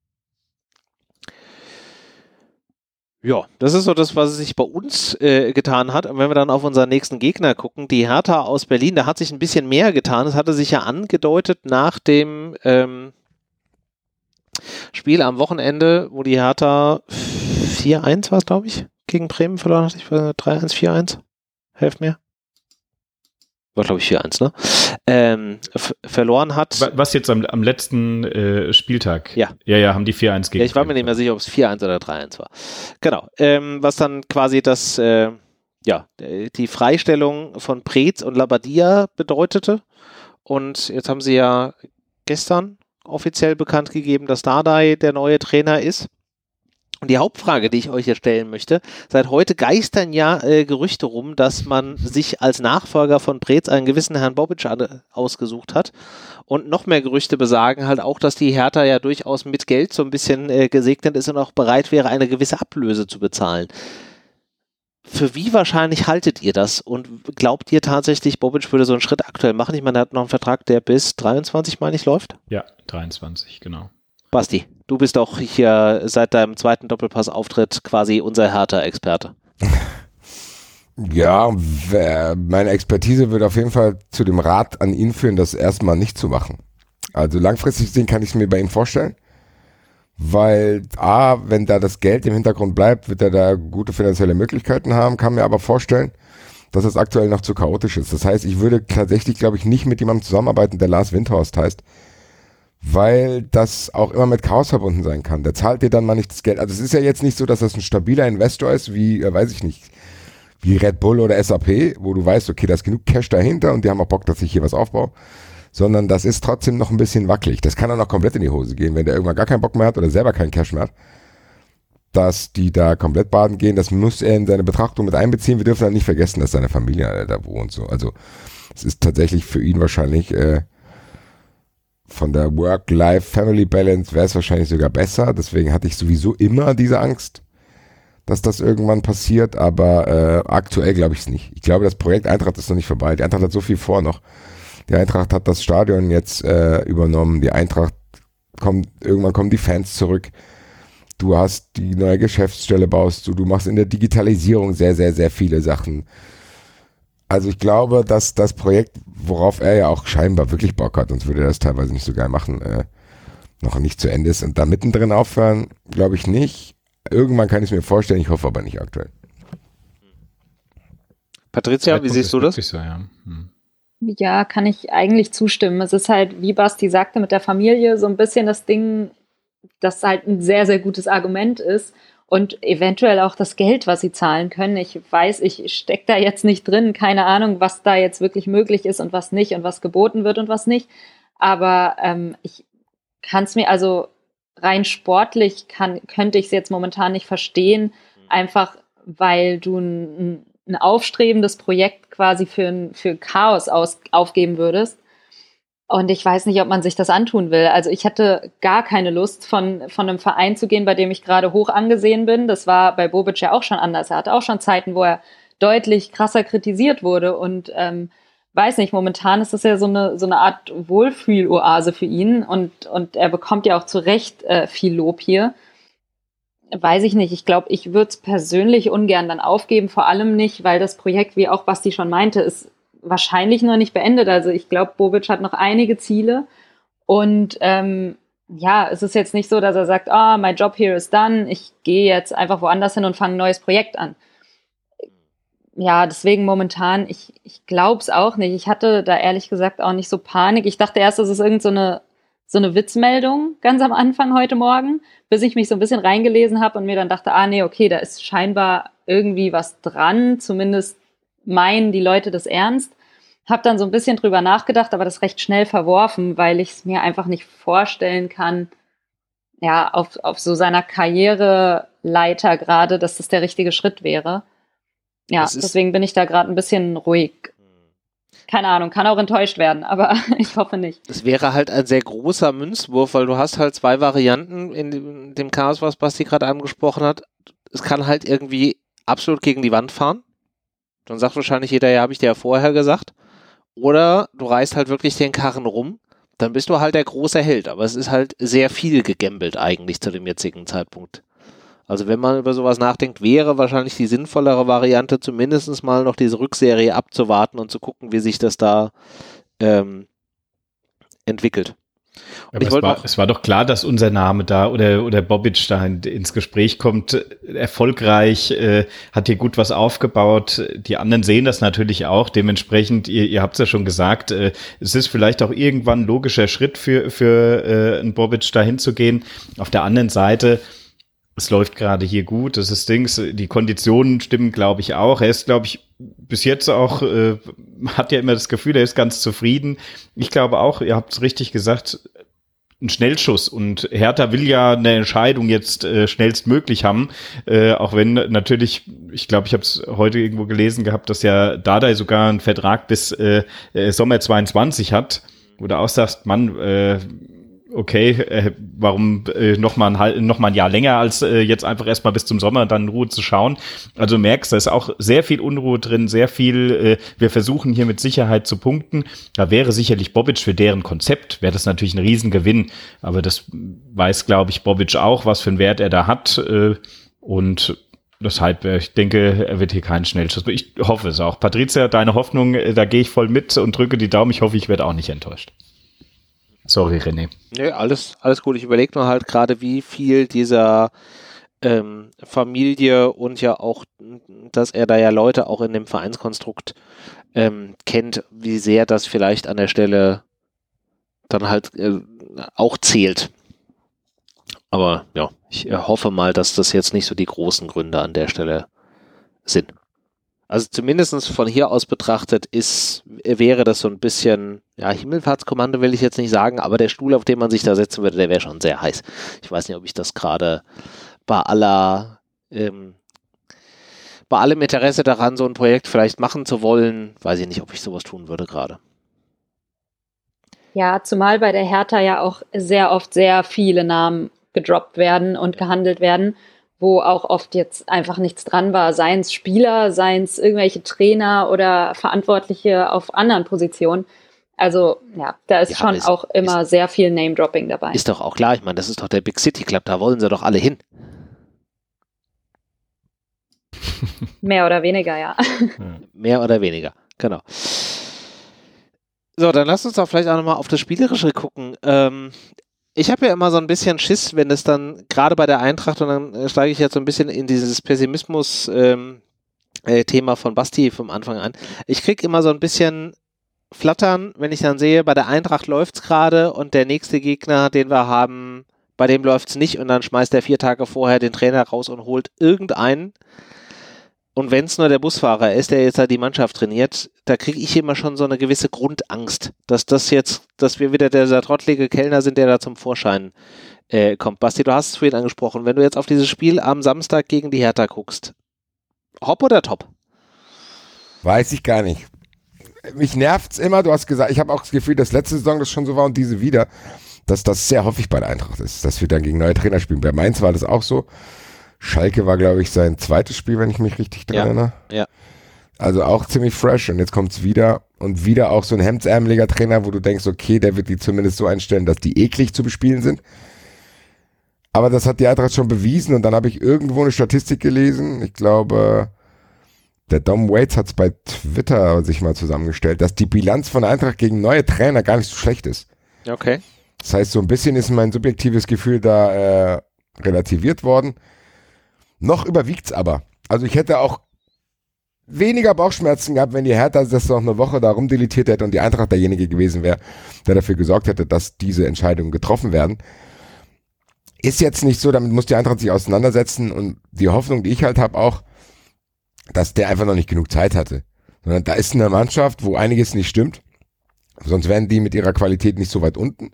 Ja, das ist so das, was sich bei uns getan hat. Und wenn wir dann auf unseren nächsten Gegner gucken, die Hertha aus Berlin, da hat sich ein bisschen mehr getan. Es hatte sich ja angedeutet nach dem Spiel am Wochenende, wo die Hertha 4-1 war es, glaube ich, gegen Bremen verloren hat. Ich weiß 3-1, 4-1. Helft mir. War, glaube ich, 4-1, ne? Verloren hat. Was jetzt am letzten Spieltag? Ja. Ja, haben die 4-1 gegen. Ja, ich war mir nicht mehr sicher, ob es 4-1 oder 3-1 war. Genau. Was dann quasi die Freistellung von Preetz und Labadia bedeutete. Und jetzt haben sie ja gestern offiziell bekannt gegeben, dass Dardai der neue Trainer ist. Und die Hauptfrage, die ich euch jetzt stellen möchte, seit heute geistern ja Gerüchte rum, dass man sich als Nachfolger von Preetz einen gewissen Herrn Bobic ausgesucht hat. Und noch mehr Gerüchte besagen halt auch, dass die Hertha ja durchaus mit Geld so ein bisschen gesegnet ist und auch bereit wäre, eine gewisse Ablöse zu bezahlen. Für wie wahrscheinlich haltet ihr das? Und glaubt ihr tatsächlich, Bobic würde so einen Schritt aktuell machen? Ich meine, er hat noch einen Vertrag, der bis 23, meine ich, läuft? Ja, 23, genau. Basti, du bist doch hier seit deinem zweiten Doppelpass-Auftritt quasi unser Hertha-Experte. Ja, meine Expertise würde auf jeden Fall zu dem Rat an ihn führen, das erstmal nicht zu machen. Also langfristig gesehen kann ich es mir bei ihm vorstellen, weil wenn da das Geld im Hintergrund bleibt, wird er da gute finanzielle Möglichkeiten haben, kann mir aber vorstellen, dass es aktuell noch zu chaotisch ist. Das heißt, ich würde tatsächlich, glaube ich, nicht mit jemandem zusammenarbeiten, der Lars Windhorst heißt, weil das auch immer mit Chaos verbunden sein kann. Der zahlt dir dann mal nicht das Geld. Also es ist ja jetzt nicht so, dass das ein stabiler Investor ist, wie, weiß ich nicht, wie Red Bull oder SAP, wo du weißt, okay, da ist genug Cash dahinter und die haben auch Bock, dass ich hier was aufbaue. sondern das ist trotzdem noch ein bisschen wackelig. Das kann auch noch komplett in die Hose gehen, wenn der irgendwann gar keinen Bock mehr hat oder selber keinen Cash mehr hat, dass die da komplett baden gehen. Das muss er in seine Betrachtung mit einbeziehen. Wir dürfen halt nicht vergessen, dass seine Familie da wohnt. So. Also es ist tatsächlich für ihn wahrscheinlich von der Work-Life-Family-Balance wäre es wahrscheinlich sogar besser. Deswegen hatte ich sowieso immer diese Angst, dass das irgendwann passiert, aber aktuell glaube ich es nicht. Ich glaube, das Projekt Eintracht ist noch nicht vorbei. Die Eintracht hat so viel vor noch. Die Eintracht hat das Stadion jetzt übernommen. Die Eintracht irgendwann kommen die Fans zurück. Du hast die neue Geschäftsstelle baust du machst in der Digitalisierung sehr, sehr, sehr viele Sachen. Also ich glaube, dass das Projekt, worauf er ja auch scheinbar wirklich Bock hat, sonst würde er das teilweise nicht so geil machen, noch nicht zu Ende ist. Und da mittendrin aufhören, glaube ich nicht. Irgendwann kann ich es mir vorstellen, ich hoffe aber nicht aktuell. Patricia, wie siehst du das? So, ja. Ja, kann ich eigentlich zustimmen. Es ist halt, wie Basti sagte, mit der Familie so ein bisschen das Ding, das halt ein sehr, sehr gutes Argument ist und eventuell auch das Geld, was sie zahlen können. Ich weiß, ich stecke da jetzt nicht drin, keine Ahnung, was da jetzt wirklich möglich ist und was nicht und was geboten wird und was nicht. Aber ich kann es mir, also rein sportlich könnte ich es jetzt momentan nicht verstehen, einfach weil du ein aufstrebendes Projekt quasi für Chaos aufgeben würdest. Und ich weiß nicht, ob man sich das antun will. Also ich hatte gar keine Lust, von einem Verein zu gehen, bei dem ich gerade hoch angesehen bin. Das war bei Bobic ja auch schon anders. Er hatte auch schon Zeiten, wo er deutlich krasser kritisiert wurde. Und weiß nicht, momentan ist das ja so eine Art Wohlfühloase für ihn. Und er bekommt ja auch zu Recht viel Lob hier. Weiß ich nicht. Ich glaube, ich würde es persönlich ungern dann aufgeben. Vor allem nicht, weil das Projekt, wie auch Basti schon meinte, ist wahrscheinlich noch nicht beendet. Also ich glaube, Bobic hat noch einige Ziele. Und ja, es ist jetzt nicht so, dass er sagt, my job here is done. Ich gehe jetzt einfach woanders hin und fange ein neues Projekt an. Ja, deswegen momentan, ich glaube es auch nicht. Ich hatte da ehrlich gesagt auch nicht so Panik. Ich dachte erst, das ist irgend so eine Witzmeldung ganz am Anfang heute Morgen, bis ich mich so ein bisschen reingelesen habe und mir dann dachte, nee, okay, da ist scheinbar irgendwie was dran, zumindest meinen die Leute das ernst. Habe dann so ein bisschen drüber nachgedacht, aber das recht schnell verworfen, weil ich es mir einfach nicht vorstellen kann, ja, auf so seiner Karriereleiter gerade, dass das der richtige Schritt wäre. Ja, deswegen bin ich da gerade ein bisschen ruhig. Keine Ahnung, kann auch enttäuscht werden, aber ich hoffe nicht. Es wäre halt ein sehr großer Münzwurf, weil du hast halt zwei Varianten in dem Chaos, was Basti gerade angesprochen hat. Es kann halt irgendwie absolut gegen die Wand fahren. Dann sagt wahrscheinlich jeder, ja, habe ich dir ja vorher gesagt. Oder du reißt halt wirklich den Karren rum, dann bist du halt der große Held. Aber es ist halt sehr viel gegambelt eigentlich zu dem jetzigen Zeitpunkt. Also wenn man über sowas nachdenkt, wäre wahrscheinlich die sinnvollere Variante, zumindest mal noch diese Rückserie abzuwarten und zu gucken, wie sich das da entwickelt. Und es war doch klar, dass unser Name da oder Bobic da ins Gespräch kommt. Erfolgreich, hat hier gut was aufgebaut. Die anderen sehen das natürlich auch. Dementsprechend, ihr habt es ja schon gesagt, es ist vielleicht auch irgendwann ein logischer Schritt für einen Bobic da hinzugehen. Auf der anderen Seite, es läuft gerade hier gut, das ist Dings, die Konditionen stimmen, glaube ich, auch. Er ist, glaube ich, bis jetzt auch, hat ja immer das Gefühl, er ist ganz zufrieden. Ich glaube auch, ihr habt es richtig gesagt, ein Schnellschuss, und Hertha will ja eine Entscheidung jetzt schnellstmöglich haben, auch wenn natürlich, ich glaube, ich habe es heute irgendwo gelesen gehabt, dass ja Dardai sogar einen Vertrag bis Sommer 22 hat, wo du auch sagst, Mann, okay, warum noch mal ein Jahr länger als jetzt einfach erstmal bis zum Sommer dann in Ruhe zu schauen. Also du merkst, da ist auch sehr viel Unruhe drin, sehr viel, wir versuchen hier mit Sicherheit zu punkten. Da wäre sicherlich Bobic für deren Konzept, wäre das natürlich ein Riesengewinn, aber das weiß, glaube ich, Bobic auch, was für einen Wert er da hat, und deshalb, ich denke, er wird hier keinen Schnellschuss. Ich hoffe es auch. Patricia, deine Hoffnung, da gehe ich voll mit und drücke die Daumen. Ich hoffe, ich werde auch nicht enttäuscht. Sorry, René. Nee, alles gut. Ich überlege nur halt gerade, wie viel dieser Familie und ja auch, dass er da ja Leute auch in dem Vereinskonstrukt kennt, wie sehr das vielleicht an der Stelle dann halt auch zählt. Aber ja, ich hoffe mal, dass das jetzt nicht so die großen Gründe an der Stelle sind. Also zumindest von hier aus betrachtet wäre das so ein bisschen, ja, Himmelfahrtskommando will ich jetzt nicht sagen, aber der Stuhl, auf den man sich da setzen würde, der wäre schon sehr heiß. Ich weiß nicht, ob ich das gerade bei allem Interesse daran, so ein Projekt vielleicht machen zu wollen, weiß ich nicht, ob ich sowas tun würde gerade. Ja, zumal bei der Hertha ja auch sehr oft sehr viele Namen gedroppt werden und gehandelt werden, wo auch oft jetzt einfach nichts dran war, seien es Spieler, seien es irgendwelche Trainer oder Verantwortliche auf anderen Positionen. Also ja, da ist schon auch immer sehr viel Name-Dropping dabei. Ist doch auch klar, ich meine, das ist doch der Big City Club, da wollen sie doch alle hin. Mehr oder weniger, ja. Mehr oder weniger, genau. So, dann lass uns doch vielleicht auch nochmal auf das Spielerische gucken. Ich habe ja immer so ein bisschen Schiss, wenn es dann, gerade bei der Eintracht, und dann steige ich jetzt so ein bisschen in dieses Pessimismus-Thema von Basti vom Anfang an. Ich kriege immer so ein bisschen Flattern, wenn ich dann sehe, bei der Eintracht läuft's gerade und der nächste Gegner, den wir haben, bei dem läuft's nicht und dann schmeißt er 4 Tage vorher den Trainer raus und holt irgendeinen. Und wenn es nur der Busfahrer ist, der jetzt halt die Mannschaft trainiert, da kriege ich immer schon so eine gewisse Grundangst, dass wir wieder dieser trottlige Kellner sind, der da zum Vorschein kommt. Basti, du hast es vorhin angesprochen, wenn du jetzt auf dieses Spiel am Samstag gegen die Hertha guckst, hopp oder top? Weiß ich gar nicht. Mich nervt's immer, du hast gesagt, ich habe auch das Gefühl, dass letzte Saison das schon so war und diese wieder, dass das sehr häufig bei der Eintracht ist, dass wir dann gegen neue Trainer spielen. Bei Mainz war das auch so. Schalke war, glaube ich, sein zweites Spiel, wenn ich mich richtig dran erinnere. Ja. Also auch ziemlich fresh und jetzt kommt's wieder und wieder auch so ein hemdsärmeliger Trainer, wo du denkst, okay, der wird die zumindest so einstellen, dass die eklig zu bespielen sind. Aber das hat die Eintracht schon bewiesen und dann habe ich irgendwo eine Statistik gelesen, ich glaube, der Dom Waits hat es bei Twitter sich mal zusammengestellt, dass die Bilanz von der Eintracht gegen neue Trainer gar nicht so schlecht ist. Okay. Das heißt, so ein bisschen ist mein subjektives Gefühl da relativiert worden. Noch überwiegt's aber. Also ich hätte auch weniger Bauchschmerzen gehabt, wenn die Hertha das noch eine Woche da rumdeletiert hätte und die Eintracht derjenige gewesen wäre, der dafür gesorgt hätte, dass diese Entscheidungen getroffen werden. Ist jetzt nicht so, damit muss die Eintracht sich auseinandersetzen und die Hoffnung, die ich halt habe auch, dass der einfach noch nicht genug Zeit hatte. Sondern da ist eine Mannschaft, wo einiges nicht stimmt. Sonst wären die mit ihrer Qualität nicht so weit unten.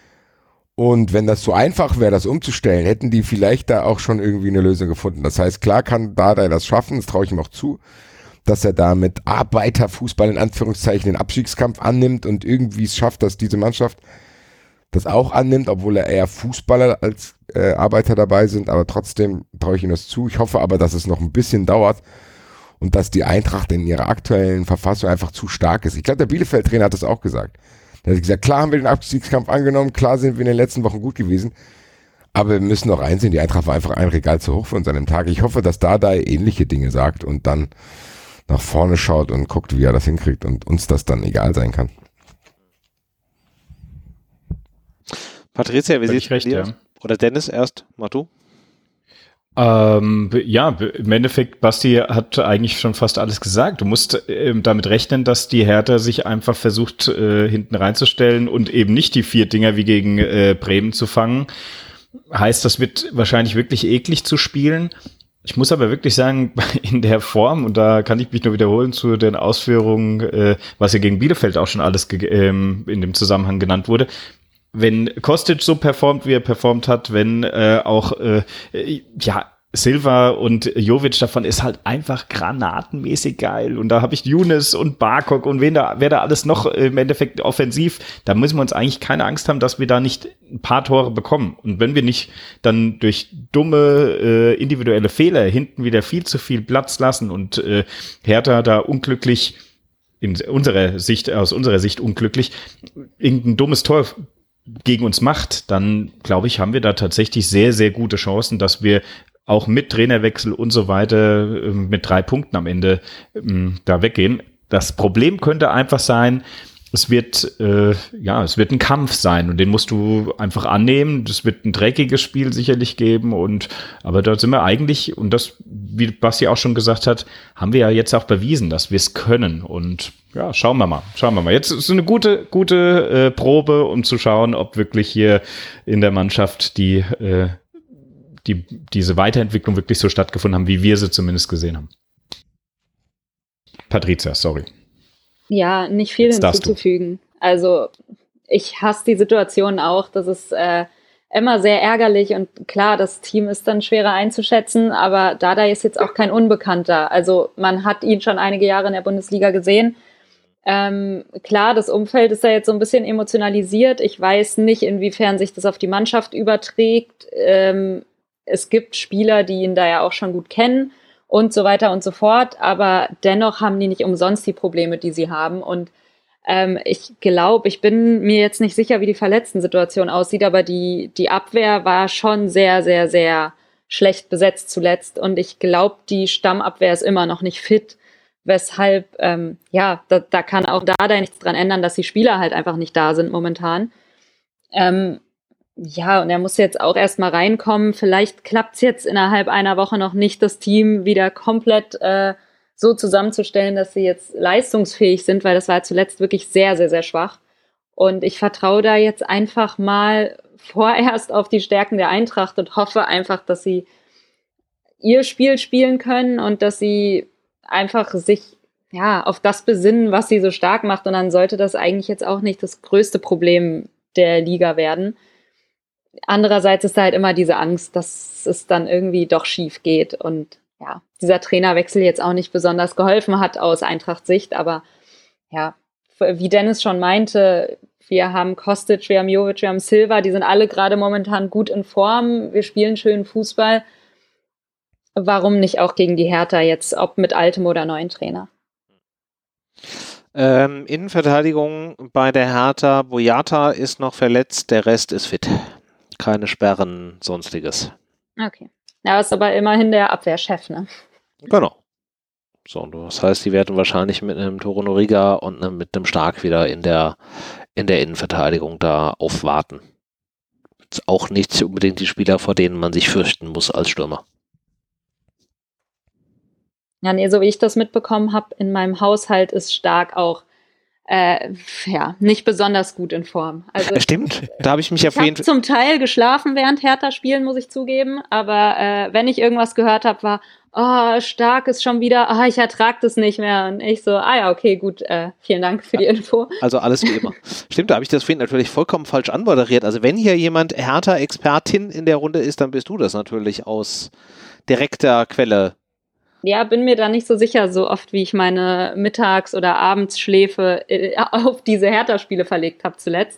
Und wenn das so einfach wäre, das umzustellen, hätten die vielleicht da auch schon irgendwie eine Lösung gefunden. Das heißt, klar kann Dardai das schaffen, das traue ich ihm auch zu, dass er da mit Arbeiterfußball in Anführungszeichen den Abstiegskampf annimmt und irgendwie es schafft, dass diese Mannschaft das auch annimmt, obwohl er eher Fußballer als Arbeiter dabei sind, aber trotzdem traue ich ihm das zu. Ich hoffe aber, dass es noch ein bisschen dauert und dass die Eintracht in ihrer aktuellen Verfassung einfach zu stark ist. Ich glaube, der Bielefeld-Trainer hat das auch gesagt. Er hat gesagt, klar haben wir den Abstiegskampf angenommen, klar sind wir in den letzten Wochen gut gewesen, aber wir müssen noch einsehen, die Eintracht war einfach ein Regal zu hoch für uns an dem Tag. Ich hoffe, dass Dardai ähnliche Dinge sagt und dann nach vorne schaut und guckt, wie er das hinkriegt und uns das dann egal sein kann. Patricia, wie sieht es dir aus? Oder Dennis erst, mal du? Ja, im Endeffekt, Basti hat eigentlich schon fast alles gesagt. Du musst damit rechnen, dass die Hertha sich einfach versucht, hinten reinzustellen und eben nicht die 4 Dinger wie gegen Bremen zu fangen. Heißt, das wird wahrscheinlich wirklich eklig zu spielen. Ich muss aber wirklich sagen, in der Form, und da kann ich mich nur wiederholen zu den Ausführungen, was ja gegen Bielefeld auch schon alles in dem Zusammenhang genannt wurde, wenn Kostic so performt, wie er performt hat, wenn Silva und Jovic, davon ist halt einfach granatenmäßig geil. Und da habe ich Younes und Barkok und wer da alles noch im Endeffekt offensiv, da müssen wir uns eigentlich keine Angst haben, dass wir da nicht ein paar Tore bekommen. Und wenn wir nicht dann durch dumme individuelle Fehler hinten wieder viel zu viel Platz lassen und Hertha da unglücklich, aus unserer Sicht unglücklich, irgendein dummes Tor gegen uns macht, dann glaube ich, haben wir da tatsächlich sehr, sehr gute Chancen, dass wir auch mit Trainerwechsel und so weiter mit 3 Punkten am Ende da weggehen. Das Problem könnte einfach sein, es wird ein Kampf sein und den musst du einfach annehmen. Das wird ein dreckiges Spiel sicherlich geben aber da sind wir eigentlich, und das, wie Basti auch schon gesagt hat, haben wir ja jetzt auch bewiesen, dass wir es können und ja, schauen wir mal. Jetzt ist eine gute Probe, um zu schauen, ob wirklich hier in der Mannschaft diese Weiterentwicklung wirklich so stattgefunden haben, wie wir sie zumindest gesehen haben. Patrizia, sorry. Ja, nicht viel hinzuzufügen. Also ich hasse die Situation auch. Das ist immer sehr ärgerlich und klar, das Team ist dann schwerer einzuschätzen, aber Dardai ist jetzt auch kein Unbekannter. Also man hat ihn schon einige Jahre in der Bundesliga gesehen. Klar, das Umfeld ist da jetzt so ein bisschen emotionalisiert. Ich weiß nicht, inwiefern sich das auf die Mannschaft überträgt. Es gibt Spieler, die ihn da ja auch schon gut kennen und so weiter und so fort, aber dennoch haben die nicht umsonst die Probleme, die sie haben. Und ich glaube, ich bin mir jetzt nicht sicher, wie die Verletzten-Situation aussieht, aber die Abwehr war schon sehr, sehr, sehr schlecht besetzt zuletzt und ich glaube, die Stammabwehr ist immer noch nicht fit, weshalb, da kann auch Dardai nichts dran ändern, dass die Spieler halt einfach nicht da sind momentan. Und er muss jetzt auch erstmal reinkommen. Vielleicht klappt es jetzt innerhalb einer Woche noch nicht, das Team wieder komplett so zusammenzustellen, dass sie jetzt leistungsfähig sind, weil das war zuletzt wirklich sehr, sehr, sehr schwach. Und ich vertraue da jetzt einfach mal vorerst auf die Stärken der Eintracht und hoffe einfach, dass sie ihr Spiel spielen können und dass sie einfach sich auf das besinnen, was sie so stark macht. Und dann sollte das eigentlich jetzt auch nicht das größte Problem der Liga werden. Andererseits ist da halt immer diese Angst, dass es dann irgendwie doch schief geht und dieser Trainerwechsel jetzt auch nicht besonders geholfen hat aus Eintracht-Sicht, aber wie Dennis schon meinte, wir haben Kostic, wir haben Jovic, wir haben Silva, die sind alle gerade momentan gut in Form, wir spielen schönen Fußball. Warum nicht auch gegen die Hertha jetzt, ob mit altem oder neuen Trainer? Innenverteidigung bei der Hertha, Boyata ist noch verletzt, der Rest ist fit. Keine Sperren, sonstiges. Okay. Ja, ist aber immerhin der Abwehrchef, ne? Genau. So, das heißt, die werden wahrscheinlich mit einem Toro Noriga und mit einem Stark wieder in der Innenverteidigung da aufwarten. Ist auch nicht unbedingt die Spieler, vor denen man sich fürchten muss als Stürmer. Ja, nee, so wie ich das mitbekommen habe, in meinem Haushalt ist Stark auch nicht besonders gut in Form. Also, stimmt, da habe ich mich auf jeden Fall zum Teil geschlafen während Hertha spielen, muss ich zugeben, aber wenn ich irgendwas gehört habe, war, Stark ist schon wieder, ich ertrage das nicht mehr und ich so, okay, gut, vielen Dank für die Info. Also alles wie immer. Stimmt, da habe ich das vorhin natürlich vollkommen falsch anmoderiert. Also wenn hier jemand Hertha-Expertin in der Runde ist, dann bist du das natürlich aus direkter Quelle. Ja, bin mir da nicht so sicher, so oft wie ich meine Mittags- oder Abendsschläfe auf diese Hertha-Spiele verlegt habe zuletzt.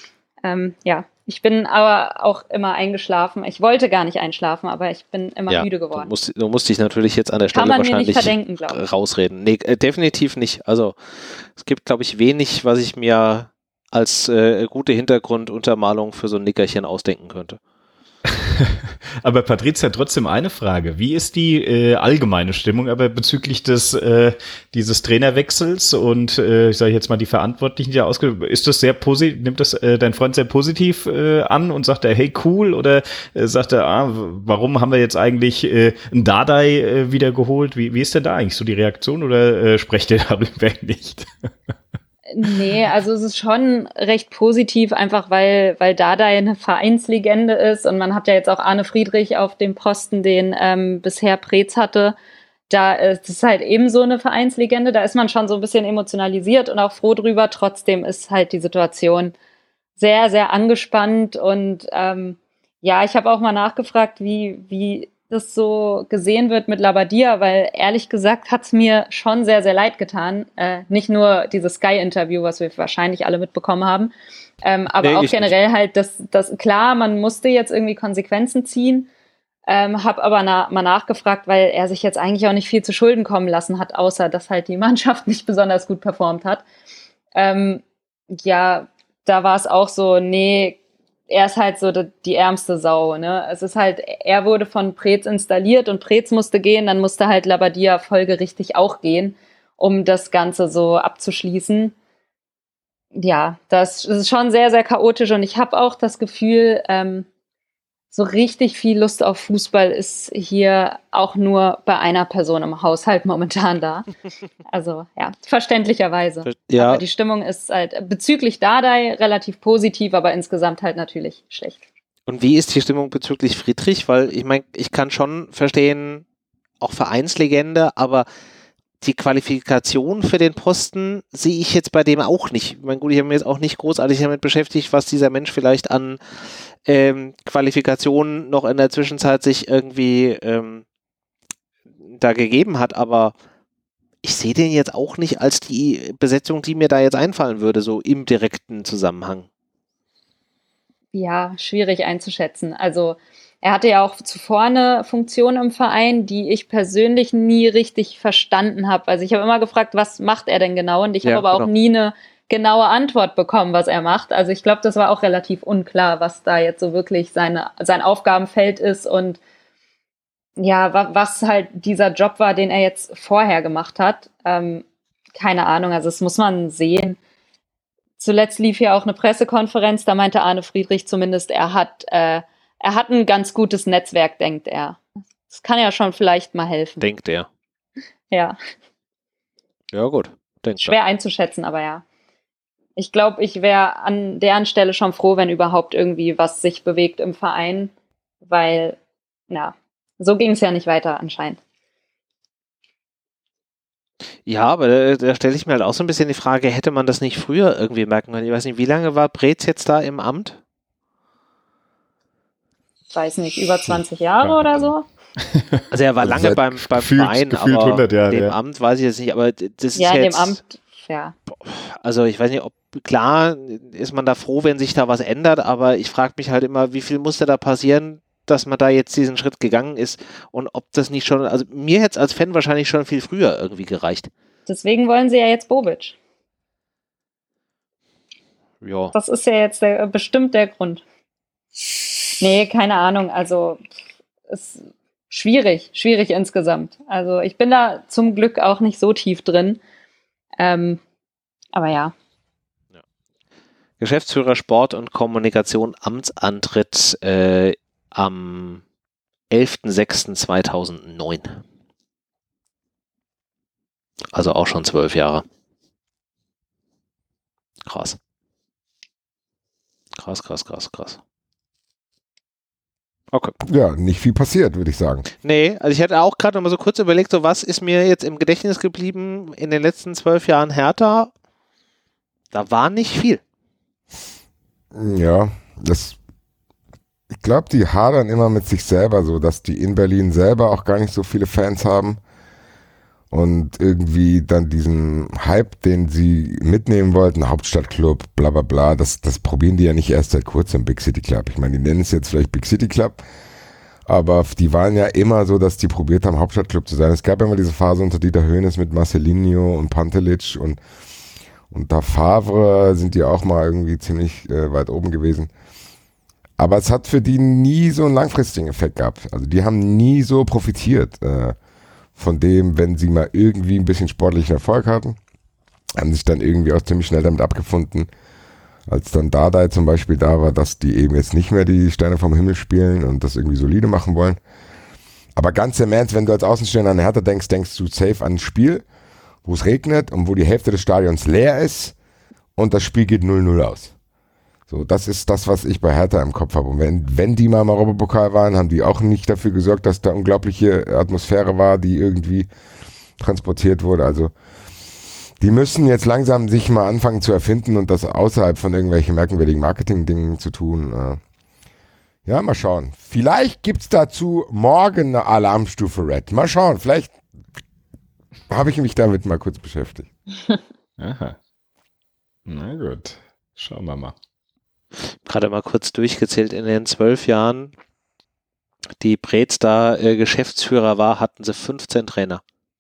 Ich bin aber auch immer eingeschlafen. Ich wollte gar nicht einschlafen, aber ich bin immer müde geworden. Du musst dich natürlich jetzt an der Stelle wahrscheinlich rausreden. Nee, definitiv nicht. Also es gibt, glaube ich, wenig, was ich mir als gute Hintergrunduntermalung für so ein Nickerchen ausdenken könnte. Aber Patrizia, trotzdem eine Frage. Wie ist die allgemeine Stimmung aber bezüglich dieses Trainerwechsels und ich sage jetzt mal die Verantwortlichen, die ist das sehr positiv, nimmt das dein Freund sehr positiv an und sagt er, hey cool, oder sagt er, warum haben wir jetzt eigentlich einen Dardai wieder geholt? Wie ist denn da eigentlich so die Reaktion oder sprecht ihr darüber nicht? Nee, also es ist schon recht positiv, einfach weil Dardai eine Vereinslegende ist und man hat ja jetzt auch Arne Friedrich auf dem Posten, den bisher Preetz hatte. Da ist es halt ebenso eine Vereinslegende, da ist man schon so ein bisschen emotionalisiert und auch froh drüber. Trotzdem ist halt die Situation sehr, sehr angespannt und ich habe auch mal nachgefragt, wie das so gesehen wird mit Labbadia, weil ehrlich gesagt hat es mir schon sehr, sehr leid getan. Nicht nur dieses Sky-Interview, was wir wahrscheinlich alle mitbekommen haben, aber auch generell halt, dass klar, man musste jetzt irgendwie Konsequenzen ziehen, habe aber mal nachgefragt, weil er sich jetzt eigentlich auch nicht viel zu Schulden kommen lassen hat, außer dass halt die Mannschaft nicht besonders gut performt hat. Da war es auch so, nee, er ist halt so die ärmste Sau, ne? Es ist halt, er wurde von Preetz installiert und Preetz musste gehen, dann musste halt Labbadia folgerichtig auch gehen, um das Ganze so abzuschließen. Ja, das ist schon sehr, sehr chaotisch und ich habe auch das Gefühl, so richtig viel Lust auf Fußball ist hier auch nur bei einer Person im Haushalt momentan da. Also verständlicherweise. Ja. Aber die Stimmung ist halt bezüglich Dardai relativ positiv, aber insgesamt halt natürlich schlecht. Und wie ist die Stimmung bezüglich Friedrich? Weil ich meine, ich kann schon verstehen, auch Vereinslegende, aber die Qualifikation für den Posten sehe ich jetzt bei dem auch nicht. Ich meine, gut, ich habe mich jetzt auch nicht großartig damit beschäftigt, was dieser Mensch vielleicht an Qualifikationen noch in der Zwischenzeit sich irgendwie da gegeben hat, aber ich sehe den jetzt auch nicht als die Besetzung, die mir da jetzt einfallen würde, so im direkten Zusammenhang. Ja, schwierig einzuschätzen. Also er hatte ja auch zuvor eine Funktion im Verein, die ich persönlich nie richtig verstanden habe. Also ich habe immer gefragt, was macht er denn genau? Und ich habe aber auch nie eine genaue Antwort bekommen, was er macht. Also ich glaube, das war auch relativ unklar, was da jetzt so wirklich sein Aufgabenfeld ist und ja, was halt dieser Job war, den er jetzt vorher gemacht hat. Keine Ahnung, also das muss man sehen. Zuletzt lief ja auch eine Pressekonferenz, da meinte Arne Friedrich zumindest, er hat ein ganz gutes Netzwerk, denkt er. Das kann ja schon vielleicht mal helfen. Denkt er. Ja. Ja, gut. Schwer einzuschätzen, aber ja. Ich glaube, ich wäre an deren Stelle schon froh, wenn überhaupt irgendwie was sich bewegt im Verein, weil, ja, so ging es ja nicht weiter anscheinend. Ja, aber da stelle ich mir halt auch so ein bisschen die Frage, hätte man das nicht früher irgendwie merken können? Ich weiß nicht, wie lange war Preetz jetzt da im Amt? Ich weiß nicht, über 20 Jahre oder so? Also er war lange beim Verein, gefühlt aber 100 Jahre, dem Amt weiß ich jetzt nicht, aber das ist ja, jetzt... dem Amt, ja. Also ich weiß nicht, klar ist man da froh, wenn sich da was ändert, aber ich frage mich halt immer, wie viel musste da passieren, dass man da jetzt diesen Schritt gegangen ist und ob das nicht schon, also mir hätte es als Fan wahrscheinlich schon viel früher irgendwie gereicht. Deswegen wollen sie ja jetzt Bobic. Ja. Das ist ja jetzt bestimmt der Grund. Nee, keine Ahnung, also ist schwierig insgesamt. Also ich bin da zum Glück auch nicht so tief drin, aber ja. Geschäftsführer Sport und Kommunikation, Amtsantritt am 11.06.2009. Also auch schon 12 Jahre. Krass. Krass. Okay. Ja, nicht viel passiert, würde ich sagen. Nee, also ich hatte auch gerade noch mal so kurz überlegt, so was ist mir jetzt im Gedächtnis geblieben in den letzten 12 Jahren Hertha? Da war nicht viel. Ja, ich glaube, die hadern immer mit sich selber so, dass die in Berlin selber auch gar nicht so viele Fans haben und irgendwie dann diesen Hype, den sie mitnehmen wollten, Hauptstadtclub, bla bla bla, das probieren die ja nicht erst seit kurzem, Big City Club. Ich meine, die nennen es jetzt vielleicht Big City Club, aber die waren ja immer so, dass die probiert haben, Hauptstadtclub zu sein. Es gab ja immer diese Phase unter Dieter Hoeneß mit Marcelinho und Pantelic und da Favre sind die auch mal irgendwie ziemlich weit oben gewesen. Aber es hat für die nie so einen langfristigen Effekt gehabt. Also die haben nie so profitiert von dem, wenn sie mal irgendwie ein bisschen sportlichen Erfolg hatten. Haben sich dann irgendwie auch ziemlich schnell damit abgefunden, als dann Dardai zum Beispiel da war, dass die eben jetzt nicht mehr die Steine vom Himmel spielen und das irgendwie solide machen wollen. Aber ganz im Ernst, wenn du als Außenstehender an Hertha denkst du safe an ein Spiel, wo es regnet und wo die Hälfte des Stadions leer ist und das Spiel geht 0-0 aus. So, das ist das, was ich bei Hertha im Kopf habe. Und wenn die mal im Europapokal waren, haben die auch nicht dafür gesorgt, dass da unglaubliche Atmosphäre war, die irgendwie transportiert wurde. Also die müssen jetzt langsam sich mal anfangen zu erfinden und das außerhalb von irgendwelchen merkwürdigen Marketing-Dingen zu tun. Ja, mal schauen. Vielleicht gibt's dazu morgen eine Alarmstufe Red. Mal schauen, vielleicht habe ich mich damit mal kurz beschäftigt. Aha. Na gut, schauen wir mal. Gerade mal kurz durchgezählt, in den 12 Jahren, die Preetz da Geschäftsführer war, hatten sie 15 Trainer.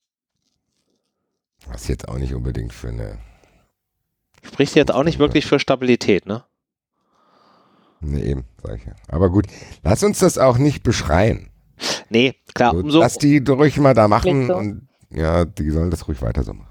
Was jetzt auch nicht unbedingt für eine... Spricht jetzt auch nicht wirklich für Stabilität, ne? Ne, eben, sag ich ja. Aber gut, lass uns das auch nicht beschreien. Nee, klar, So, umso... lass die ruhig mal da machen So. und ja, die sollen das ruhig weiter so machen.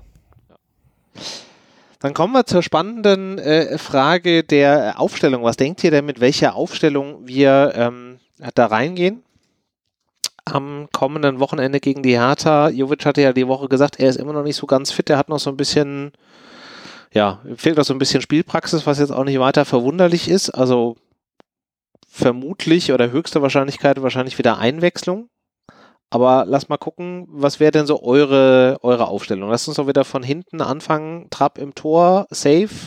Dann kommen wir zur spannenden Frage der Aufstellung. Was denkt ihr denn, mit welcher Aufstellung wir da reingehen? Am kommenden Wochenende gegen die Hertha. Jovic hatte ja die Woche gesagt, er ist immer noch nicht so ganz fit. Er hat noch so ein bisschen, ja, fehlt noch so ein bisschen Spielpraxis, was jetzt auch nicht weiter verwunderlich ist. Also vermutlich oder höchste Wahrscheinlichkeit wahrscheinlich wieder Einwechslung. Aber lass mal gucken, was wäre denn so eure Aufstellung? Lasst uns doch wieder von hinten anfangen. Trapp im Tor, safe.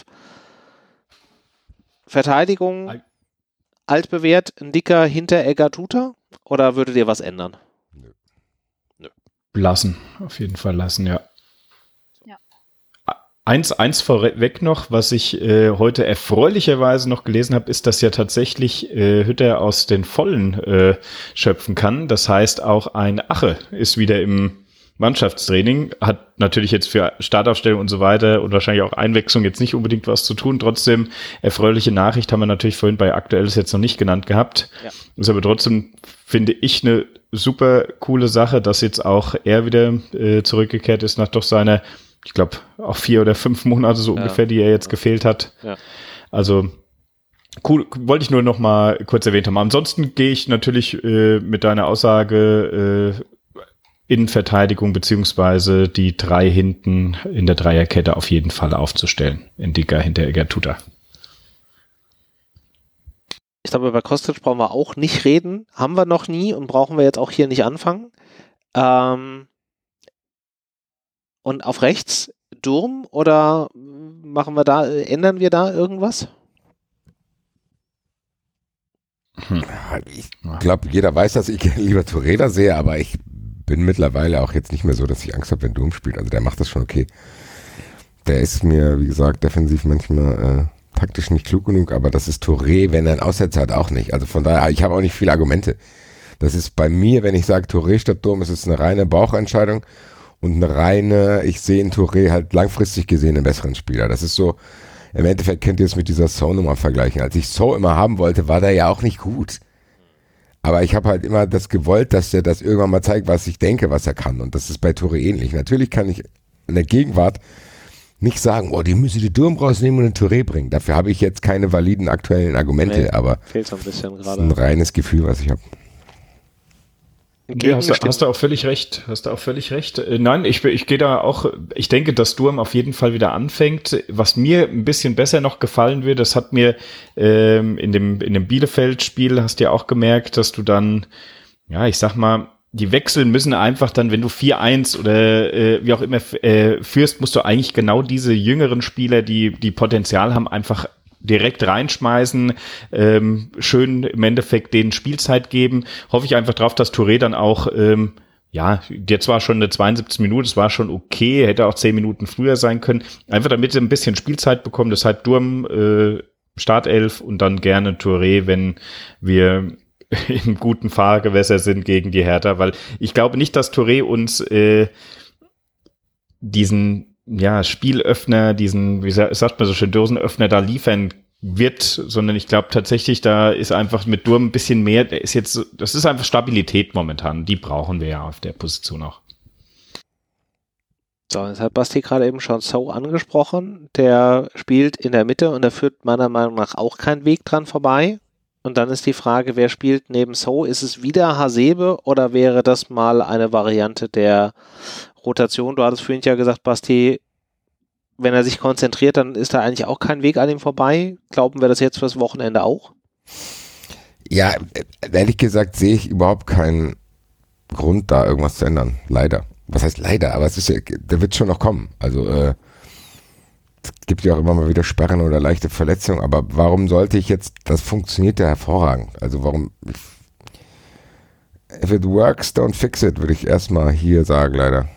Verteidigung, altbewährt, ein dicker Hinteregger Tuta? Oder würdet ihr was ändern? Nö. Lassen, auf jeden Fall lassen, ja. Ja. Eins vorweg noch, was ich heute erfreulicherweise noch gelesen habe, ist, dass ja tatsächlich Hütter aus den Vollen schöpfen kann. Das heißt, auch ein Ache ist wieder im Mannschaftstraining, hat natürlich jetzt für Startaufstellung und so weiter und wahrscheinlich auch Einwechslung jetzt nicht unbedingt was zu tun. Trotzdem, erfreuliche Nachricht haben wir natürlich vorhin bei Aktuelles jetzt noch nicht genannt gehabt. Ja. Ist aber trotzdem, finde ich, eine super coole Sache, dass jetzt auch er wieder zurückgekehrt ist nach doch seiner, ich glaube, auch 4 oder 5 Monate so ungefähr, die er jetzt gefehlt hat. Ja. Also cool, wollte ich nur noch mal kurz erwähnt haben. Ansonsten gehe ich natürlich mit deiner Aussage Innenverteidigung beziehungsweise die 3 hinten in der Dreierkette auf jeden Fall aufzustellen. Indika, Hinteregger, Tuta. Ich glaube, über Kostic brauchen wir auch nicht reden. Haben wir noch nie und brauchen wir jetzt auch hier nicht anfangen. Und auf rechts Durm oder ändern wir da irgendwas? Ich glaube, jeder weiß, dass ich lieber Torreira sehe, aber ich bin mittlerweile auch jetzt nicht mehr so, dass ich Angst habe, wenn Durm spielt. Also der macht das schon okay. Der ist mir, wie gesagt, defensiv manchmal taktisch nicht klug genug, aber das ist Touré, wenn er einen Aussetzer hat, auch nicht. Also von daher, ich habe auch nicht viele Argumente. Das ist bei mir, wenn ich sage Touré statt Durm, ist es eine reine Bauchentscheidung und eine reine, ich sehe in Touré halt langfristig gesehen einen besseren Spieler. Das ist so, im Endeffekt könnt ihr es mit dieser So-Nummer vergleichen. Als ich So immer haben wollte, war der ja auch nicht gut. Aber ich habe halt immer das gewollt, dass der das irgendwann mal zeigt, was ich denke, was er kann. Und das ist bei Touré ähnlich. Natürlich kann ich in der Gegenwart nicht sagen, oh, die müssen die Durm rausnehmen und den Touré bringen. Dafür habe ich jetzt keine validen aktuellen Argumente, aber fehlt so ein bisschen das ist ein reines Gefühl, was ich habe. Ja, hast du auch völlig recht. Nein, ich gehe da auch, ich denke, dass Durm auf jeden Fall wieder anfängt. Was mir ein bisschen besser noch gefallen wird, das hat mir in dem Bielefeld-Spiel, hast du ja auch gemerkt, dass du dann, ja, ich sag mal, die Wechsel müssen einfach dann, wenn du 4-1 oder wie auch immer führst, musst du eigentlich genau diese jüngeren Spieler, die Potenzial haben, einfach direkt reinschmeißen, schön im Endeffekt denen Spielzeit geben. Hoffe ich einfach drauf, dass Touré dann auch, jetzt war schon eine 72 Minuten, es war schon okay, hätte auch 10 Minuten früher sein können. Einfach damit sie ein bisschen Spielzeit bekommen, deshalb Durm, Startelf und dann gerne Touré, wenn wir im guten Fahrgewässer sind gegen die Hertha, weil ich glaube nicht, dass Touré uns diesen Spielöffner, diesen, wie sagt man so schön, Dosenöffner da liefern wird, sondern ich glaube tatsächlich, da ist einfach mit Durm ein bisschen mehr, das ist einfach Stabilität momentan, die brauchen wir ja auf der Position auch. So, jetzt hat Basti gerade eben schon So angesprochen, der spielt in der Mitte und da führt meiner Meinung nach auch kein Weg dran vorbei. Und dann ist die Frage, wer spielt neben So? Ist es wieder Hasebe oder wäre das mal eine Variante der Rotation? Du hattest vorhin ja gesagt, Basti, wenn er sich konzentriert, dann ist da eigentlich auch kein Weg an ihm vorbei. Glauben wir das jetzt fürs Wochenende auch? Ja, ehrlich gesagt sehe ich überhaupt keinen Grund, da irgendwas zu ändern. Leider. Was heißt leider? Aber es ist ja, der wird schon noch kommen. Also es gibt ja auch immer mal wieder Sperren oder leichte Verletzungen. Aber warum sollte ich jetzt, das funktioniert ja hervorragend. Also warum, if it works, don't fix it, würde ich erstmal hier sagen, leider.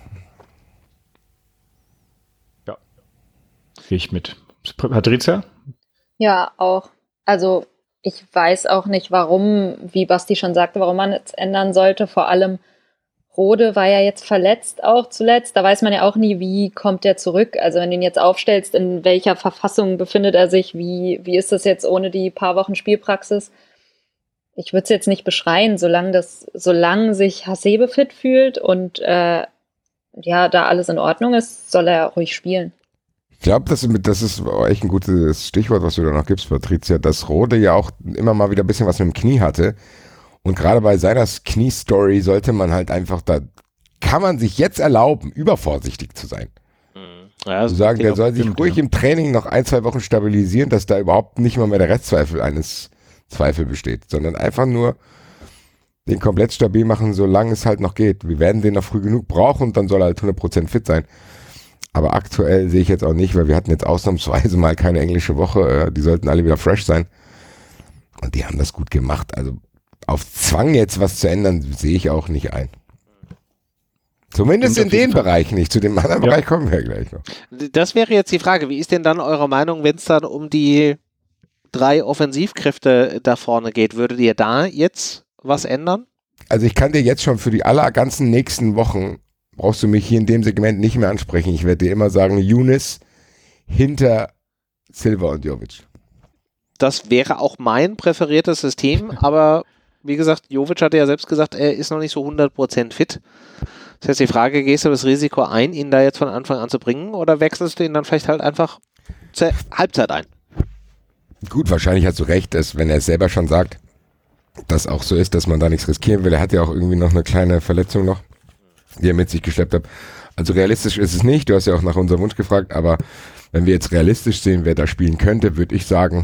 Gehe ich mit. Patrizia? Ja, auch. Also ich weiß auch nicht, warum, wie Basti schon sagte, warum man es ändern sollte. Vor allem Rode war ja jetzt verletzt auch zuletzt. Da weiß man ja auch nie, wie kommt der zurück. Also wenn du ihn jetzt aufstellst, in welcher Verfassung befindet er sich, wie ist das jetzt ohne die paar Wochen Spielpraxis? Ich würde es jetzt nicht beschreien, solange sich Hasebe fit fühlt und da alles in Ordnung ist, soll er ruhig spielen. Ich glaube, das ist echt ein gutes Stichwort, was du da noch gibst, Patrizia, dass Rode ja auch immer mal wieder ein bisschen was mit dem Knie hatte. Und gerade bei seiner Knie-Story sollte man halt einfach, da kann man sich jetzt erlauben, übervorsichtig zu sein. Ja, zu sagen, der soll sich ruhig im Training noch 1-2 Wochen stabilisieren, dass da überhaupt nicht mal mehr der Restzweifel eines Zweifels besteht, sondern einfach nur den komplett stabil machen, solange es halt noch geht. Wir werden den noch früh genug brauchen und dann soll er halt 100% fit sein. Aber aktuell sehe ich jetzt auch nicht, weil wir hatten jetzt ausnahmsweise mal keine englische Woche. Die sollten alle wieder fresh sein. Und die haben das gut gemacht. Also auf Zwang jetzt was zu ändern, sehe ich auch nicht ein. Zumindest in dem Bereich nicht. Zu dem anderen Bereich kommen wir gleich noch. Das wäre jetzt die Frage. Wie ist denn dann eure Meinung, wenn es dann um die 3 Offensivkräfte da vorne geht? Würdet ihr da jetzt was ändern? Also ich kann dir jetzt schon für die ganzen nächsten Wochen, brauchst du mich hier in dem Segment nicht mehr ansprechen. Ich werde dir immer sagen, Younes hinter Silva und Jovic. Das wäre auch mein präferiertes System, aber wie gesagt, Jovic hatte ja selbst gesagt, er ist noch nicht so 100% fit. Das heißt, die Frage, gehst du das Risiko ein, ihn da jetzt von Anfang an zu bringen, oder wechselst du ihn dann vielleicht halt einfach zur Halbzeit ein? Gut, wahrscheinlich hast du recht, dass wenn er es selber schon sagt, dass auch so ist, dass man da nichts riskieren will. Er hat ja auch irgendwie noch eine kleine Verletzung noch, die er mit sich geschleppt hat. Also realistisch ist es nicht, du hast ja auch nach unserem Wunsch gefragt, aber wenn wir jetzt realistisch sehen, wer da spielen könnte, würde ich sagen,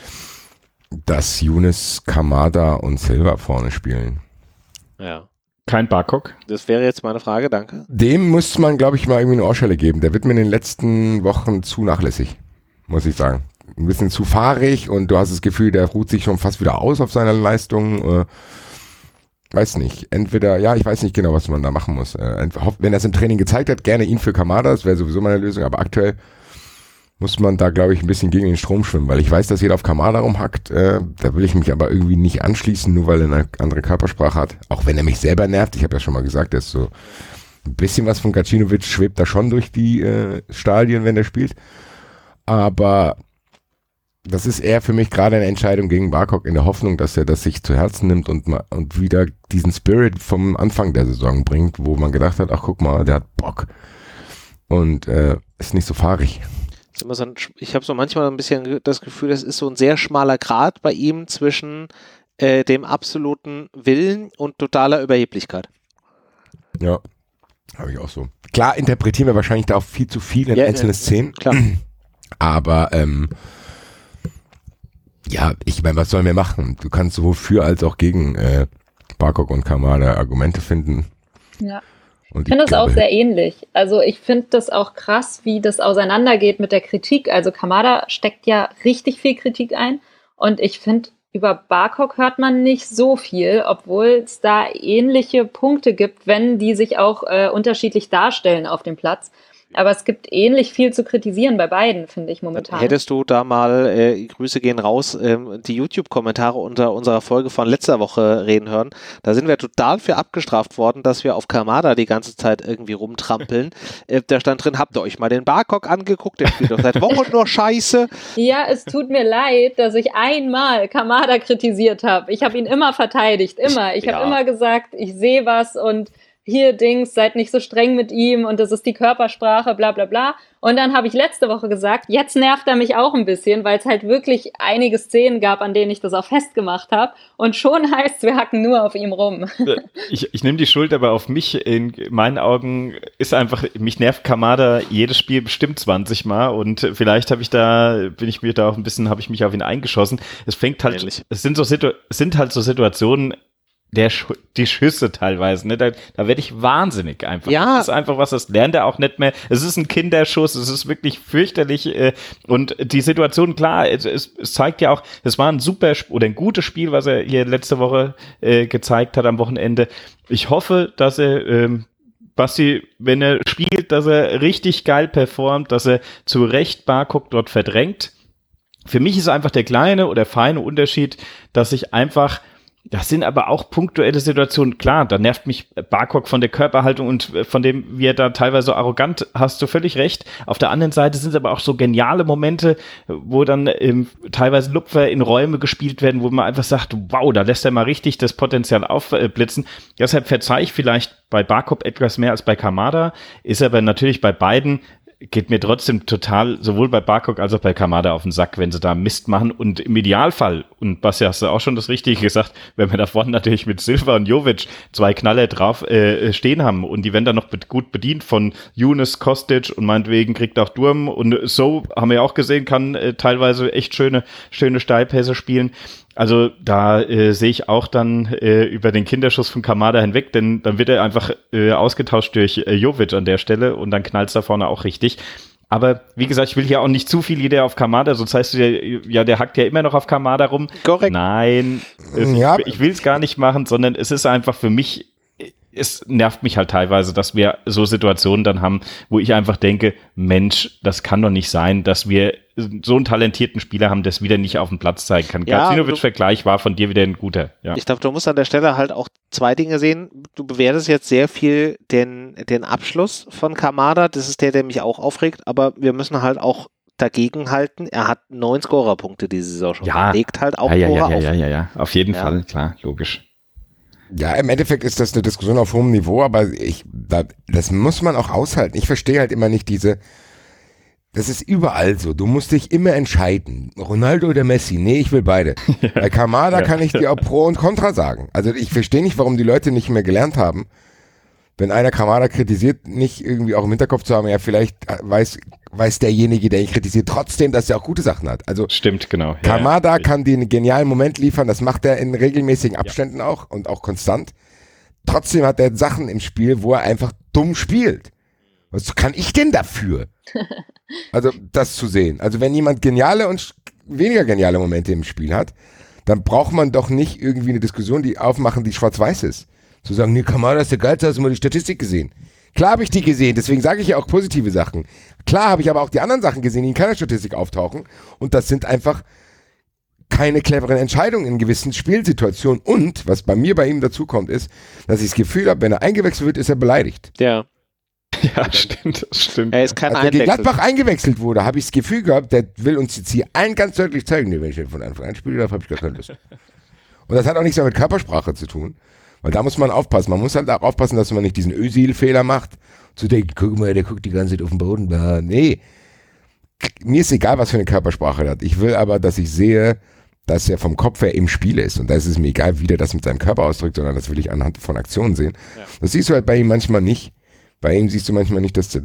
dass Younes, Kamada und Silva vorne spielen. Ja. Kein Barkok? Das wäre jetzt meine Frage, danke. Dem muss man, glaube ich, mal irgendwie eine Ohrschelle geben. Der wird mir in den letzten Wochen zu nachlässig, muss ich sagen. Ein bisschen zu fahrig und du hast das Gefühl, der ruht sich schon fast wieder aus auf seiner Leistung. Weiß nicht. Entweder, ja, ich weiß nicht genau, was man da machen muss. Wenn er es im Training gezeigt hat, gerne ihn für Kamada, das wäre sowieso meine Lösung, aber aktuell muss man da, glaube ich, ein bisschen gegen den Strom schwimmen, weil ich weiß, dass jeder auf Kamada rumhackt. Da will ich mich aber irgendwie nicht anschließen, nur weil er eine andere Körpersprache hat. Auch wenn er mich selber nervt. Ich habe ja schon mal gesagt, er ist so ein bisschen was von Gacinovic, schwebt da schon durch die Stadien, wenn er spielt. Aber das ist eher für mich gerade eine Entscheidung gegen Barkok in der Hoffnung, dass er das sich zu Herzen nimmt und wieder diesen Spirit vom Anfang der Saison bringt, wo man gedacht hat, ach guck mal, der hat Bock und ist nicht so fahrig. Ich habe so manchmal ein bisschen das Gefühl, das ist so ein sehr schmaler Grat bei ihm zwischen dem absoluten Willen und totaler Überheblichkeit. Ja, habe ich auch so. Klar interpretieren wir wahrscheinlich da auch viel zu viel in einzelne Szenen. Klar. Aber ja, ich meine, was sollen wir machen? Du kannst sowohl für als auch gegen Barkok und Kamada Argumente finden. Ja. Ich finde das auch sehr ähnlich. Also ich finde das auch krass, wie das auseinandergeht mit der Kritik. Also Kamada steckt ja richtig viel Kritik ein und ich finde, über Barkok hört man nicht so viel, obwohl es da ähnliche Punkte gibt, wenn die sich auch unterschiedlich darstellen auf dem Platz. Aber es gibt ähnlich viel zu kritisieren bei beiden, finde ich momentan. Hättest du da mal, Grüße gehen raus, die YouTube-Kommentare unter unserer Folge von letzter Woche reden hören. Da sind wir total für abgestraft worden, dass wir auf Kamada die ganze Zeit irgendwie rumtrampeln. Da stand drin, habt ihr euch mal den Barkok angeguckt? Der spielt doch seit Wochen nur Scheiße. Ja, es tut mir leid, dass ich einmal Kamada kritisiert habe. Ich habe ihn immer verteidigt, immer. Ich habe immer gesagt, ich sehe was und hier Dings, seid nicht so streng mit ihm und das ist die Körpersprache, bla bla bla. Und dann habe ich letzte Woche gesagt, jetzt nervt er mich auch ein bisschen, weil es halt wirklich einige Szenen gab, an denen ich das auch festgemacht habe. Und schon heißt es, wir hacken nur auf ihm rum. Ich nehme die Schuld aber auf mich. In meinen Augen ist einfach, mich nervt Kamada jedes Spiel bestimmt 20 Mal und vielleicht habe ich mich auf ihn eingeschossen. Es fängt halt, Ähnlich. es sind halt so Situationen, die Schüsse teilweise, ne? Da werde ich wahnsinnig einfach. Ja. Das ist einfach was, das lernt er auch nicht mehr. Es ist ein Kinderschuss, es ist wirklich fürchterlich und die Situation, klar, es zeigt ja auch, es war ein gutes Spiel, was er hier letzte Woche gezeigt hat am Wochenende. Ich hoffe, dass er Basti, wenn er spielt, dass er richtig geil performt, dass er zu Recht Barkok dort verdrängt. Für mich ist einfach der kleine oder feine Unterschied, dass ich einfach, das sind aber auch punktuelle Situationen. Klar, da nervt mich Barkok von der Körperhaltung und von dem, wie er da teilweise so arrogant, hast du völlig recht. Auf der anderen Seite sind es aber auch so geniale Momente, wo dann teilweise Lupfer in Räume gespielt werden, wo man einfach sagt, wow, da lässt er mal richtig das Potenzial aufblitzen. Deshalb verzeihe ich vielleicht bei Barkok etwas mehr als bei Kamada, ist aber natürlich bei beiden, geht mir trotzdem total, sowohl bei Barkok als auch bei Kamada auf den Sack, wenn sie da Mist machen und im Idealfall und Basti, hast du auch schon das Richtige gesagt, wenn wir da vorne natürlich mit Silva und Jovic 2 Knaller drauf stehen haben und die werden dann noch gut bedient von Younes, Kostic und meinetwegen kriegt auch Durm und so, haben wir ja auch gesehen, kann teilweise echt schöne Steilpässe spielen. Also da sehe ich auch dann über den Kinderschuss von Kamada hinweg, denn dann wird er einfach ausgetauscht durch Jovic an der Stelle und dann knallt's da vorne auch richtig. Aber wie gesagt, ich will hier auch nicht zu viel Idee auf Kamada, sonst heißt es ja, der hackt ja immer noch auf Kamada rum. Korrekt. Nein, ich will es gar nicht machen, sondern es ist einfach für mich, es nervt mich halt teilweise, dass wir so Situationen dann haben, wo ich einfach denke, Mensch, das kann doch nicht sein, dass wir so einen talentierten Spieler haben, der es wieder nicht auf dem Platz zeigen kann. Ja, Gacinovic-Vergleich war von dir wieder ein guter. Ja. Ich glaube, du musst an der Stelle halt auch 2 Dinge sehen. Du bewertest jetzt sehr viel den Abschluss von Kamada. Das ist der mich auch aufregt. Aber wir müssen halt auch dagegen halten. Er hat 9 Scorerpunkte diese Saison schon. Ja. Er legt halt auch Tore auf. Ja. Auf jeden Fall, klar, logisch. Ja, im Endeffekt ist das eine Diskussion auf hohem Niveau, aber das muss man auch aushalten. Ich verstehe halt immer nicht das ist überall so. Du musst dich immer entscheiden. Ronaldo oder Messi? Nee, ich will beide. Bei Kamada kann ich dir auch Pro und Contra sagen. Also ich verstehe nicht, warum die Leute nicht mehr gelernt haben. Wenn einer Kamada kritisiert, nicht irgendwie auch im Hinterkopf zu haben, ja, vielleicht weiß derjenige, der ihn kritisiert, trotzdem, dass er auch gute Sachen hat. Also stimmt, genau. Kamada kann dir einen genialen Moment liefern, das macht er in regelmäßigen Abständen auch und auch konstant. Trotzdem hat er Sachen im Spiel, wo er einfach dumm spielt. Was kann ich denn dafür? Also das zu sehen. Also wenn jemand geniale und weniger geniale Momente im Spiel hat, dann braucht man doch nicht irgendwie eine Diskussion, die aufmachen, die schwarz-weiß ist. Zu sagen, nee, Kamada ist der Geilste, hast du mal die Statistik gesehen? Klar habe ich die gesehen, deswegen sage ich ja auch positive Sachen. Klar habe ich aber auch die anderen Sachen gesehen, die in keiner Statistik auftauchen. Und das sind einfach keine cleveren Entscheidungen in gewissen Spielsituationen. Und was bei ihm dazu kommt, ist, dass ich das Gefühl habe, wenn er eingewechselt wird, ist er beleidigt. Ja. Ja, stimmt, das stimmt. Er ist kein Als er gegen Gladbach eingewechselt wurde, habe ich das Gefühl gehabt, der will uns jetzt hier allen ganz deutlich zeigen, wenn ich den von Anfang an spiele, da habe ich gar keine Lust. Und das hat auch nichts mehr mit Körpersprache zu tun, weil da muss man aufpassen. Man muss halt auch aufpassen, dass man nicht diesen Özil-Fehler macht, zu denken, guck mal, der guckt die ganze Zeit auf den Boden. Nee, mir ist egal, was für eine Körpersprache er hat. Ich will aber, dass ich sehe, dass er vom Kopf her im Spiel ist. Und da ist es mir egal, wie der das mit seinem Körper ausdrückt, sondern das will ich anhand von Aktionen sehen. Ja. Das siehst du halt bei ihm manchmal nicht. Bei ihm siehst du manchmal nicht, dass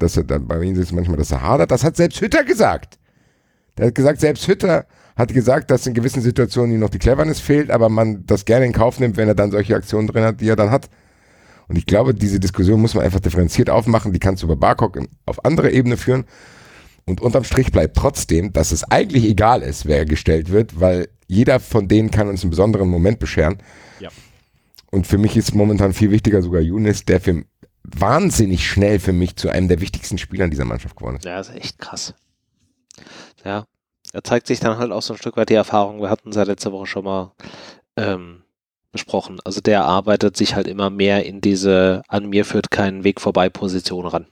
er hadert. Das hat selbst Hütter gesagt. Der hat gesagt, selbst Hütter hat gesagt, dass in gewissen Situationen ihm noch die Cleverness fehlt, aber man das gerne in Kauf nimmt, wenn er dann solche Aktionen drin hat, die er dann hat. Und ich glaube, diese Diskussion muss man einfach differenziert aufmachen. Die kannst du über Barkok auf andere Ebene führen. Und unterm Strich bleibt trotzdem, dass es eigentlich egal ist, wer gestellt wird, weil jeder von denen kann uns einen besonderen Moment bescheren. Ja. Und für mich ist momentan viel wichtiger sogar Younes, der wahnsinnig schnell für mich zu einem der wichtigsten Spieler in dieser Mannschaft geworden ist. Ja, das ist echt krass. Ja, da zeigt sich dann halt auch so ein Stück weit die Erfahrung. Wir hatten es ja letzte Woche schon mal besprochen. Also der arbeitet sich halt immer mehr in diese an mir führt keinen Weg vorbei Position ran.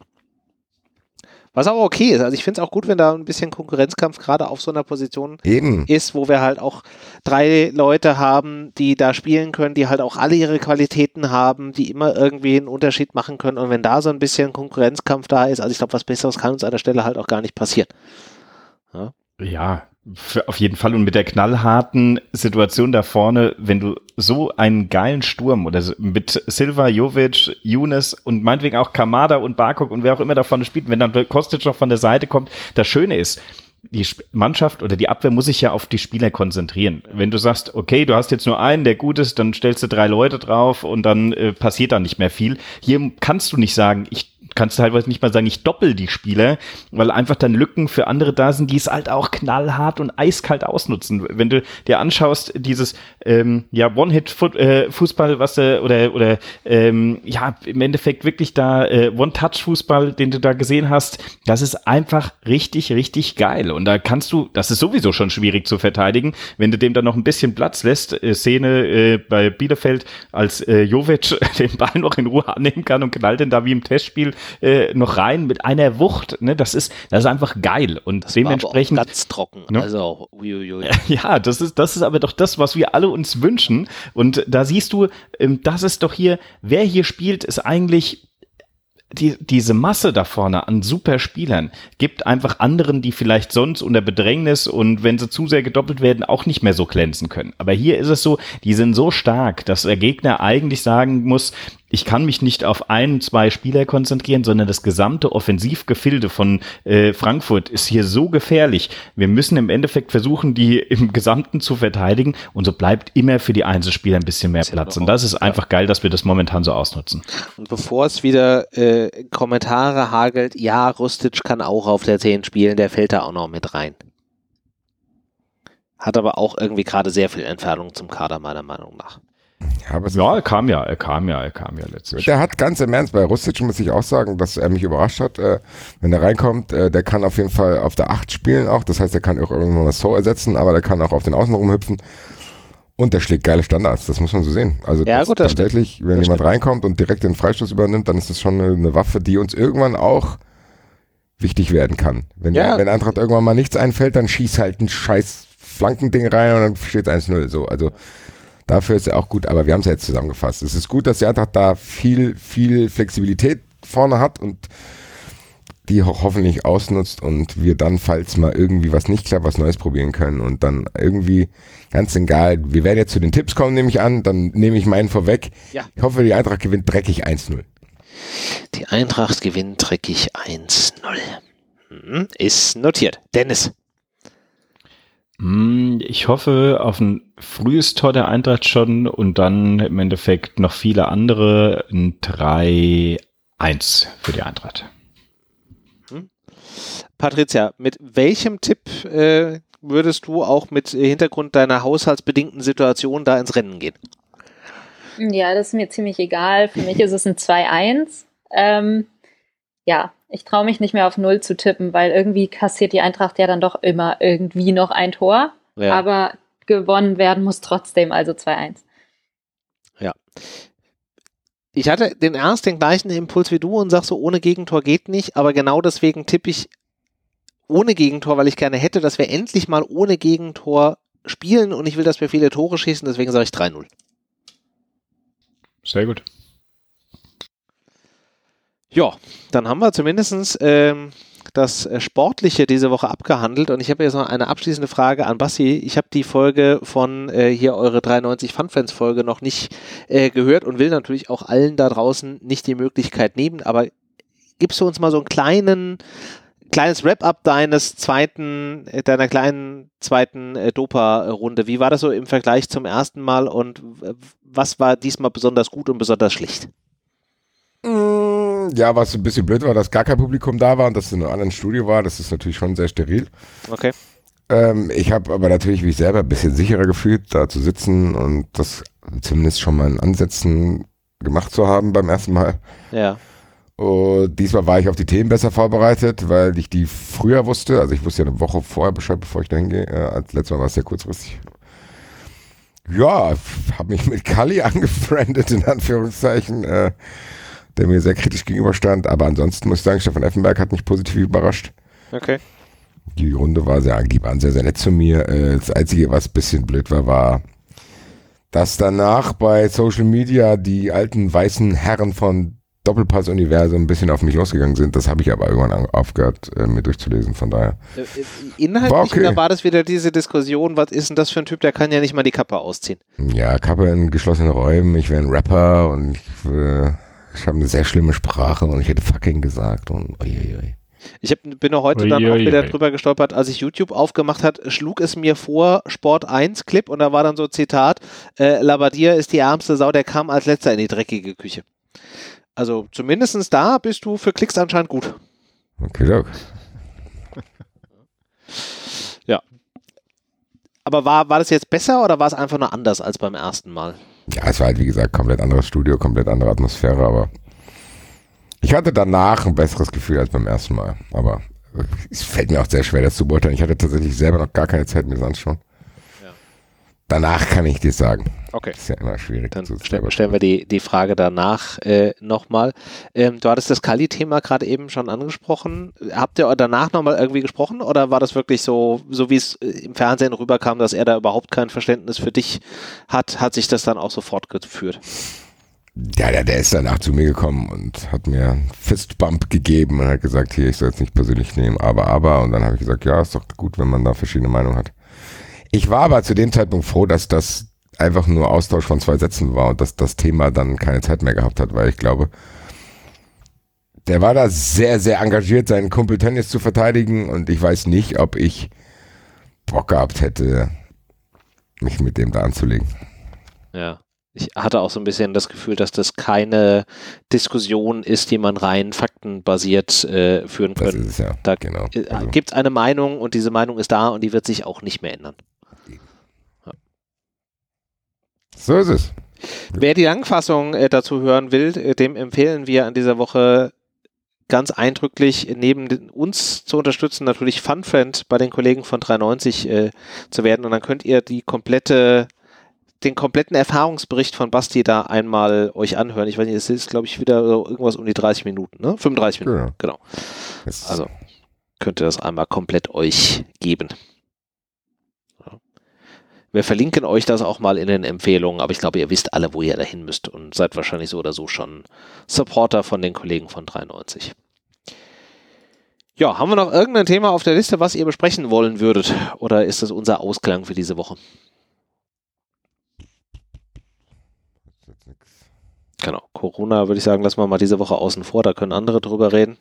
Was auch okay ist. Also ich finde es auch gut, wenn da ein bisschen Konkurrenzkampf gerade auf so einer Position ist, wo wir halt auch 3 Leute haben, die da spielen können, die halt auch alle ihre Qualitäten haben, die immer irgendwie einen Unterschied machen können. Und wenn da so ein bisschen Konkurrenzkampf da ist, also ich glaube, was Besseres kann uns an der Stelle halt auch gar nicht passieren. Ja, auf jeden Fall. Und mit der knallharten Situation da vorne, wenn du so einen geilen Sturm oder mit Silva, Jovic, Younes und meinetwegen auch Kamada und Barkok und wer auch immer da vorne spielt, wenn dann Kostic noch von der Seite kommt, das Schöne ist, die Mannschaft oder die Abwehr muss sich ja auf die Spieler konzentrieren. Wenn du sagst, okay, du hast jetzt nur einen, der gut ist, dann stellst du 3 Leute drauf und dann passiert da nicht mehr viel. Hier kannst du nicht sagen, kannst du teilweise nicht mal sagen, ich doppel die Spieler, weil einfach dann Lücken für andere da sind, die es halt auch knallhart und eiskalt ausnutzen. Wenn du dir anschaust, dieses One-Hit-Fußball, was oder im Endeffekt wirklich da One-Touch-Fußball, den du da gesehen hast, das ist einfach richtig, richtig geil. Und da das ist sowieso schon schwierig zu verteidigen, wenn du dem dann noch ein bisschen Platz lässt. Szene bei Bielefeld, als Jovic den Ball noch in Ruhe annehmen kann und knallt den da wie im Testspiel noch rein mit einer Wucht, ne, das ist einfach geil und das dementsprechend war aber auch ganz trocken, ne? Also uiuiui. Ja, das ist aber doch das, was wir alle uns wünschen und da siehst du, das ist doch hier, wer hier spielt, ist eigentlich diese Masse da vorne an super Spielern gibt einfach anderen, die vielleicht sonst unter Bedrängnis und wenn sie zu sehr gedoppelt werden, auch nicht mehr so glänzen können. Aber hier ist es so, die sind so stark, dass der Gegner eigentlich sagen muss, ich kann mich nicht auf 1, 2 Spieler konzentrieren, sondern das gesamte Offensivgefilde von Frankfurt ist hier so gefährlich. Wir müssen im Endeffekt versuchen, die im Gesamten zu verteidigen und so bleibt immer für die Einzelspieler ein bisschen mehr Platz. Und das ist einfach geil, dass wir das momentan so ausnutzen. Und bevor es wieder Kommentare hagelt, ja, Rustic kann auch auf der 10 spielen, der fällt da auch noch mit rein. Hat aber auch irgendwie gerade sehr viel Entfernung zum Kader, meiner Meinung nach. Ja, er kam ja letztlich. Der hat ganz im Ernst, bei Rustic muss ich auch sagen, dass er mich überrascht hat, wenn er reinkommt, der kann auf jeden Fall auf der 8 spielen auch, das heißt, er kann auch irgendwann das So ersetzen, aber der kann auch auf den Außen rumhüpfen und der schlägt geile Standards, das muss man so sehen. Also ja, gut, das tatsächlich, stimmt. wenn jemand reinkommt und direkt den Freistoß übernimmt, dann ist das schon eine Waffe, die uns irgendwann auch wichtig werden kann. Wenn Eintracht irgendwann mal nichts einfällt, dann schießt halt ein scheiß Flankending rein und dann steht es 1-0. So, also dafür ist er auch gut, aber wir haben es ja jetzt zusammengefasst. Es ist gut, dass die Eintracht da viel Flexibilität vorne hat und die hoffentlich ausnutzt und wir dann, falls mal irgendwie was nicht klappt, was Neues probieren können und dann irgendwie, ganz egal, wir werden jetzt zu den Tipps kommen, nehme ich an, dann nehme ich meinen vorweg. Ja. Ich hoffe, die Eintracht gewinnt dreckig 1-0. Die Eintracht gewinnt dreckig 1-0. Ist notiert. Dennis. Ich hoffe auf ein frühes Tor der Eintracht schon und dann im Endeffekt noch viele andere. Ein 3-1 für die Eintracht. Patricia, mit welchem Tipp würdest du auch mit Hintergrund deiner haushaltsbedingten Situation da ins Rennen gehen? Ja, das ist mir ziemlich egal. Für mich ist es ein 2-1. Ja, ich traue mich nicht mehr auf 0 zu tippen, weil irgendwie kassiert die Eintracht ja dann doch immer irgendwie noch ein Tor. Ja. Aber gewonnen werden muss trotzdem, also 2-1. Ja. Ich hatte den gleichen Impuls wie du und sag so, ohne Gegentor geht nicht, aber genau deswegen tippe ich ohne Gegentor, weil ich gerne hätte, dass wir endlich mal ohne Gegentor spielen und ich will, dass wir viele Tore schießen, deswegen sage ich 3-0. Sehr gut. Ja, dann haben wir zumindest das Sportliche diese Woche abgehandelt und ich habe jetzt noch eine abschließende Frage an Basti. Ich habe die Folge von hier eure 93 Funfans Folge noch nicht gehört und will natürlich auch allen da draußen nicht die Möglichkeit nehmen, aber gibst du uns mal so ein kleines Wrap-up deiner kleinen zweiten Dopa-Runde? Wie war das so im Vergleich zum ersten Mal und was war diesmal besonders gut und besonders schlecht? Ja, was ein bisschen blöd war, dass gar kein Publikum da war und dass es in einem anderen Studio war, das ist natürlich schon sehr steril. Okay. Ich habe aber natürlich mich selber ein bisschen sicherer gefühlt, da zu sitzen und das zumindest schon mal in Ansätzen gemacht zu haben beim ersten Mal. Ja. Und diesmal war ich auf die Themen besser vorbereitet, weil ich die früher wusste. Also ich wusste ja eine Woche vorher Bescheid, bevor ich da hingehe. Als letztes Mal war es sehr kurzfristig. Ja, habe mich mit Kalli angefreundet, in Anführungszeichen, der mir sehr kritisch gegenüberstand. Aber ansonsten muss ich sagen, Stefan Effenberg hat mich positiv überrascht. Okay. Die Runde die waren sehr, sehr nett zu mir. Das Einzige, was ein bisschen blöd war, dass danach bei Social Media die alten weißen Herren von Doppelpass-Universum ein bisschen auf mich losgegangen sind. Das habe ich aber irgendwann aufgehört, mir durchzulesen, von daher. Inhaltlich, okay. Da war das wieder diese Diskussion, was ist denn das für ein Typ, der kann ja nicht mal die Kappe ausziehen. Ja, Kappe in geschlossenen Räumen, ich wäre ein Rapper und ich habe eine sehr schlimme Sprache und ich hätte fucking gesagt und uiuiui. Ich bin heute dann auch wieder drüber gestolpert, als ich YouTube aufgemacht hat, schlug es mir vor, Sport 1 Clip und da war dann so Zitat, Labbadia ist die ärmste Sau, der kam als letzter in die dreckige Küche. Also zumindest da bist du für Klicks anscheinend gut. Okay, Doc. Ja. Aber war das jetzt besser oder war es einfach nur anders als beim ersten Mal? Ja, es war halt wie gesagt komplett anderes Studio, komplett andere Atmosphäre, aber ich hatte danach ein besseres Gefühl als beim ersten Mal. Aber es fällt mir auch sehr schwer, das zu beurteilen. Ich hatte tatsächlich selber noch gar keine Zeit, mir das anzuschauen. Danach kann ich dir sagen. Okay. Ist ja immer schwierig. Dann stellen wir die Frage danach nochmal. Du hattest das Kalli-Thema gerade eben schon angesprochen. Habt ihr danach nochmal irgendwie gesprochen oder war das wirklich so wie es im Fernsehen rüberkam, dass er da überhaupt kein Verständnis für dich hat sich das dann auch so fortgeführt? Ja, der ist danach zu mir gekommen und hat mir einen Fistbump gegeben und hat gesagt, hier, ich soll jetzt nicht persönlich nehmen, aber. Und dann habe ich gesagt, ja, ist doch gut, wenn man da verschiedene Meinungen hat. Ich war aber zu dem Zeitpunkt froh, dass das einfach nur Austausch von 2 Sätzen war und dass das Thema dann keine Zeit mehr gehabt hat, weil ich glaube, der war da sehr, sehr engagiert, seinen Kumpel Tönnies zu verteidigen und ich weiß nicht, ob ich Bock gehabt hätte, mich mit dem da anzulegen. Ja. Ich hatte auch so ein bisschen das Gefühl, dass das keine Diskussion ist, die man rein faktenbasiert führen Das kann. ist es ja, Da genau. gibt es eine Meinung und diese Meinung ist da und die wird sich auch nicht mehr ändern. Ja. So ist es. Wer die Langfassung dazu hören will, dem empfehlen wir an dieser Woche ganz eindrücklich neben uns zu unterstützen, natürlich Funfriend bei den Kollegen von 390 zu werden und dann könnt ihr den kompletten Erfahrungsbericht von Basti da einmal euch anhören. Ich weiß nicht, es ist, glaube ich, wieder so irgendwas um die 30 Minuten, ne? 35 Minuten, genau. Also könnt ihr das einmal komplett euch geben. Ja. Wir verlinken euch das auch mal in den Empfehlungen, aber ich glaube, ihr wisst alle, wo ihr dahin müsst und seid wahrscheinlich so oder so schon Supporter von den Kollegen von 390. Ja, haben wir noch irgendein Thema auf der Liste, was ihr besprechen wollen würdet? Oder ist das unser Ausklang für diese Woche? Genau, Corona würde ich sagen, lassen wir mal diese Woche außen vor, da können andere drüber reden.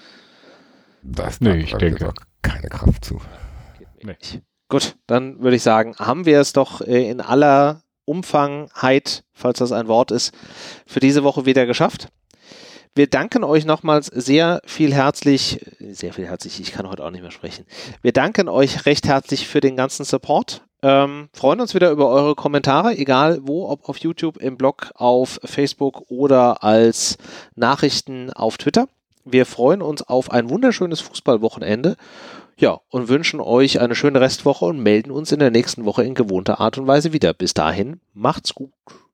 Ich denke auch keine Kraft zu. Nee. Gut, dann würde ich sagen, haben wir es doch in aller Umfangheit, falls das ein Wort ist, für diese Woche wieder geschafft. Wir danken euch nochmals sehr viel herzlich, ich kann heute auch nicht mehr sprechen. Wir danken euch recht herzlich für den ganzen Support. Freuen uns wieder über eure Kommentare, egal wo, ob auf YouTube, im Blog, auf Facebook oder als Nachrichten auf Twitter. Wir freuen uns auf ein wunderschönes Fußballwochenende, ja, und wünschen euch eine schöne Restwoche und melden uns in der nächsten Woche in gewohnter Art und Weise wieder. Bis dahin, macht's gut.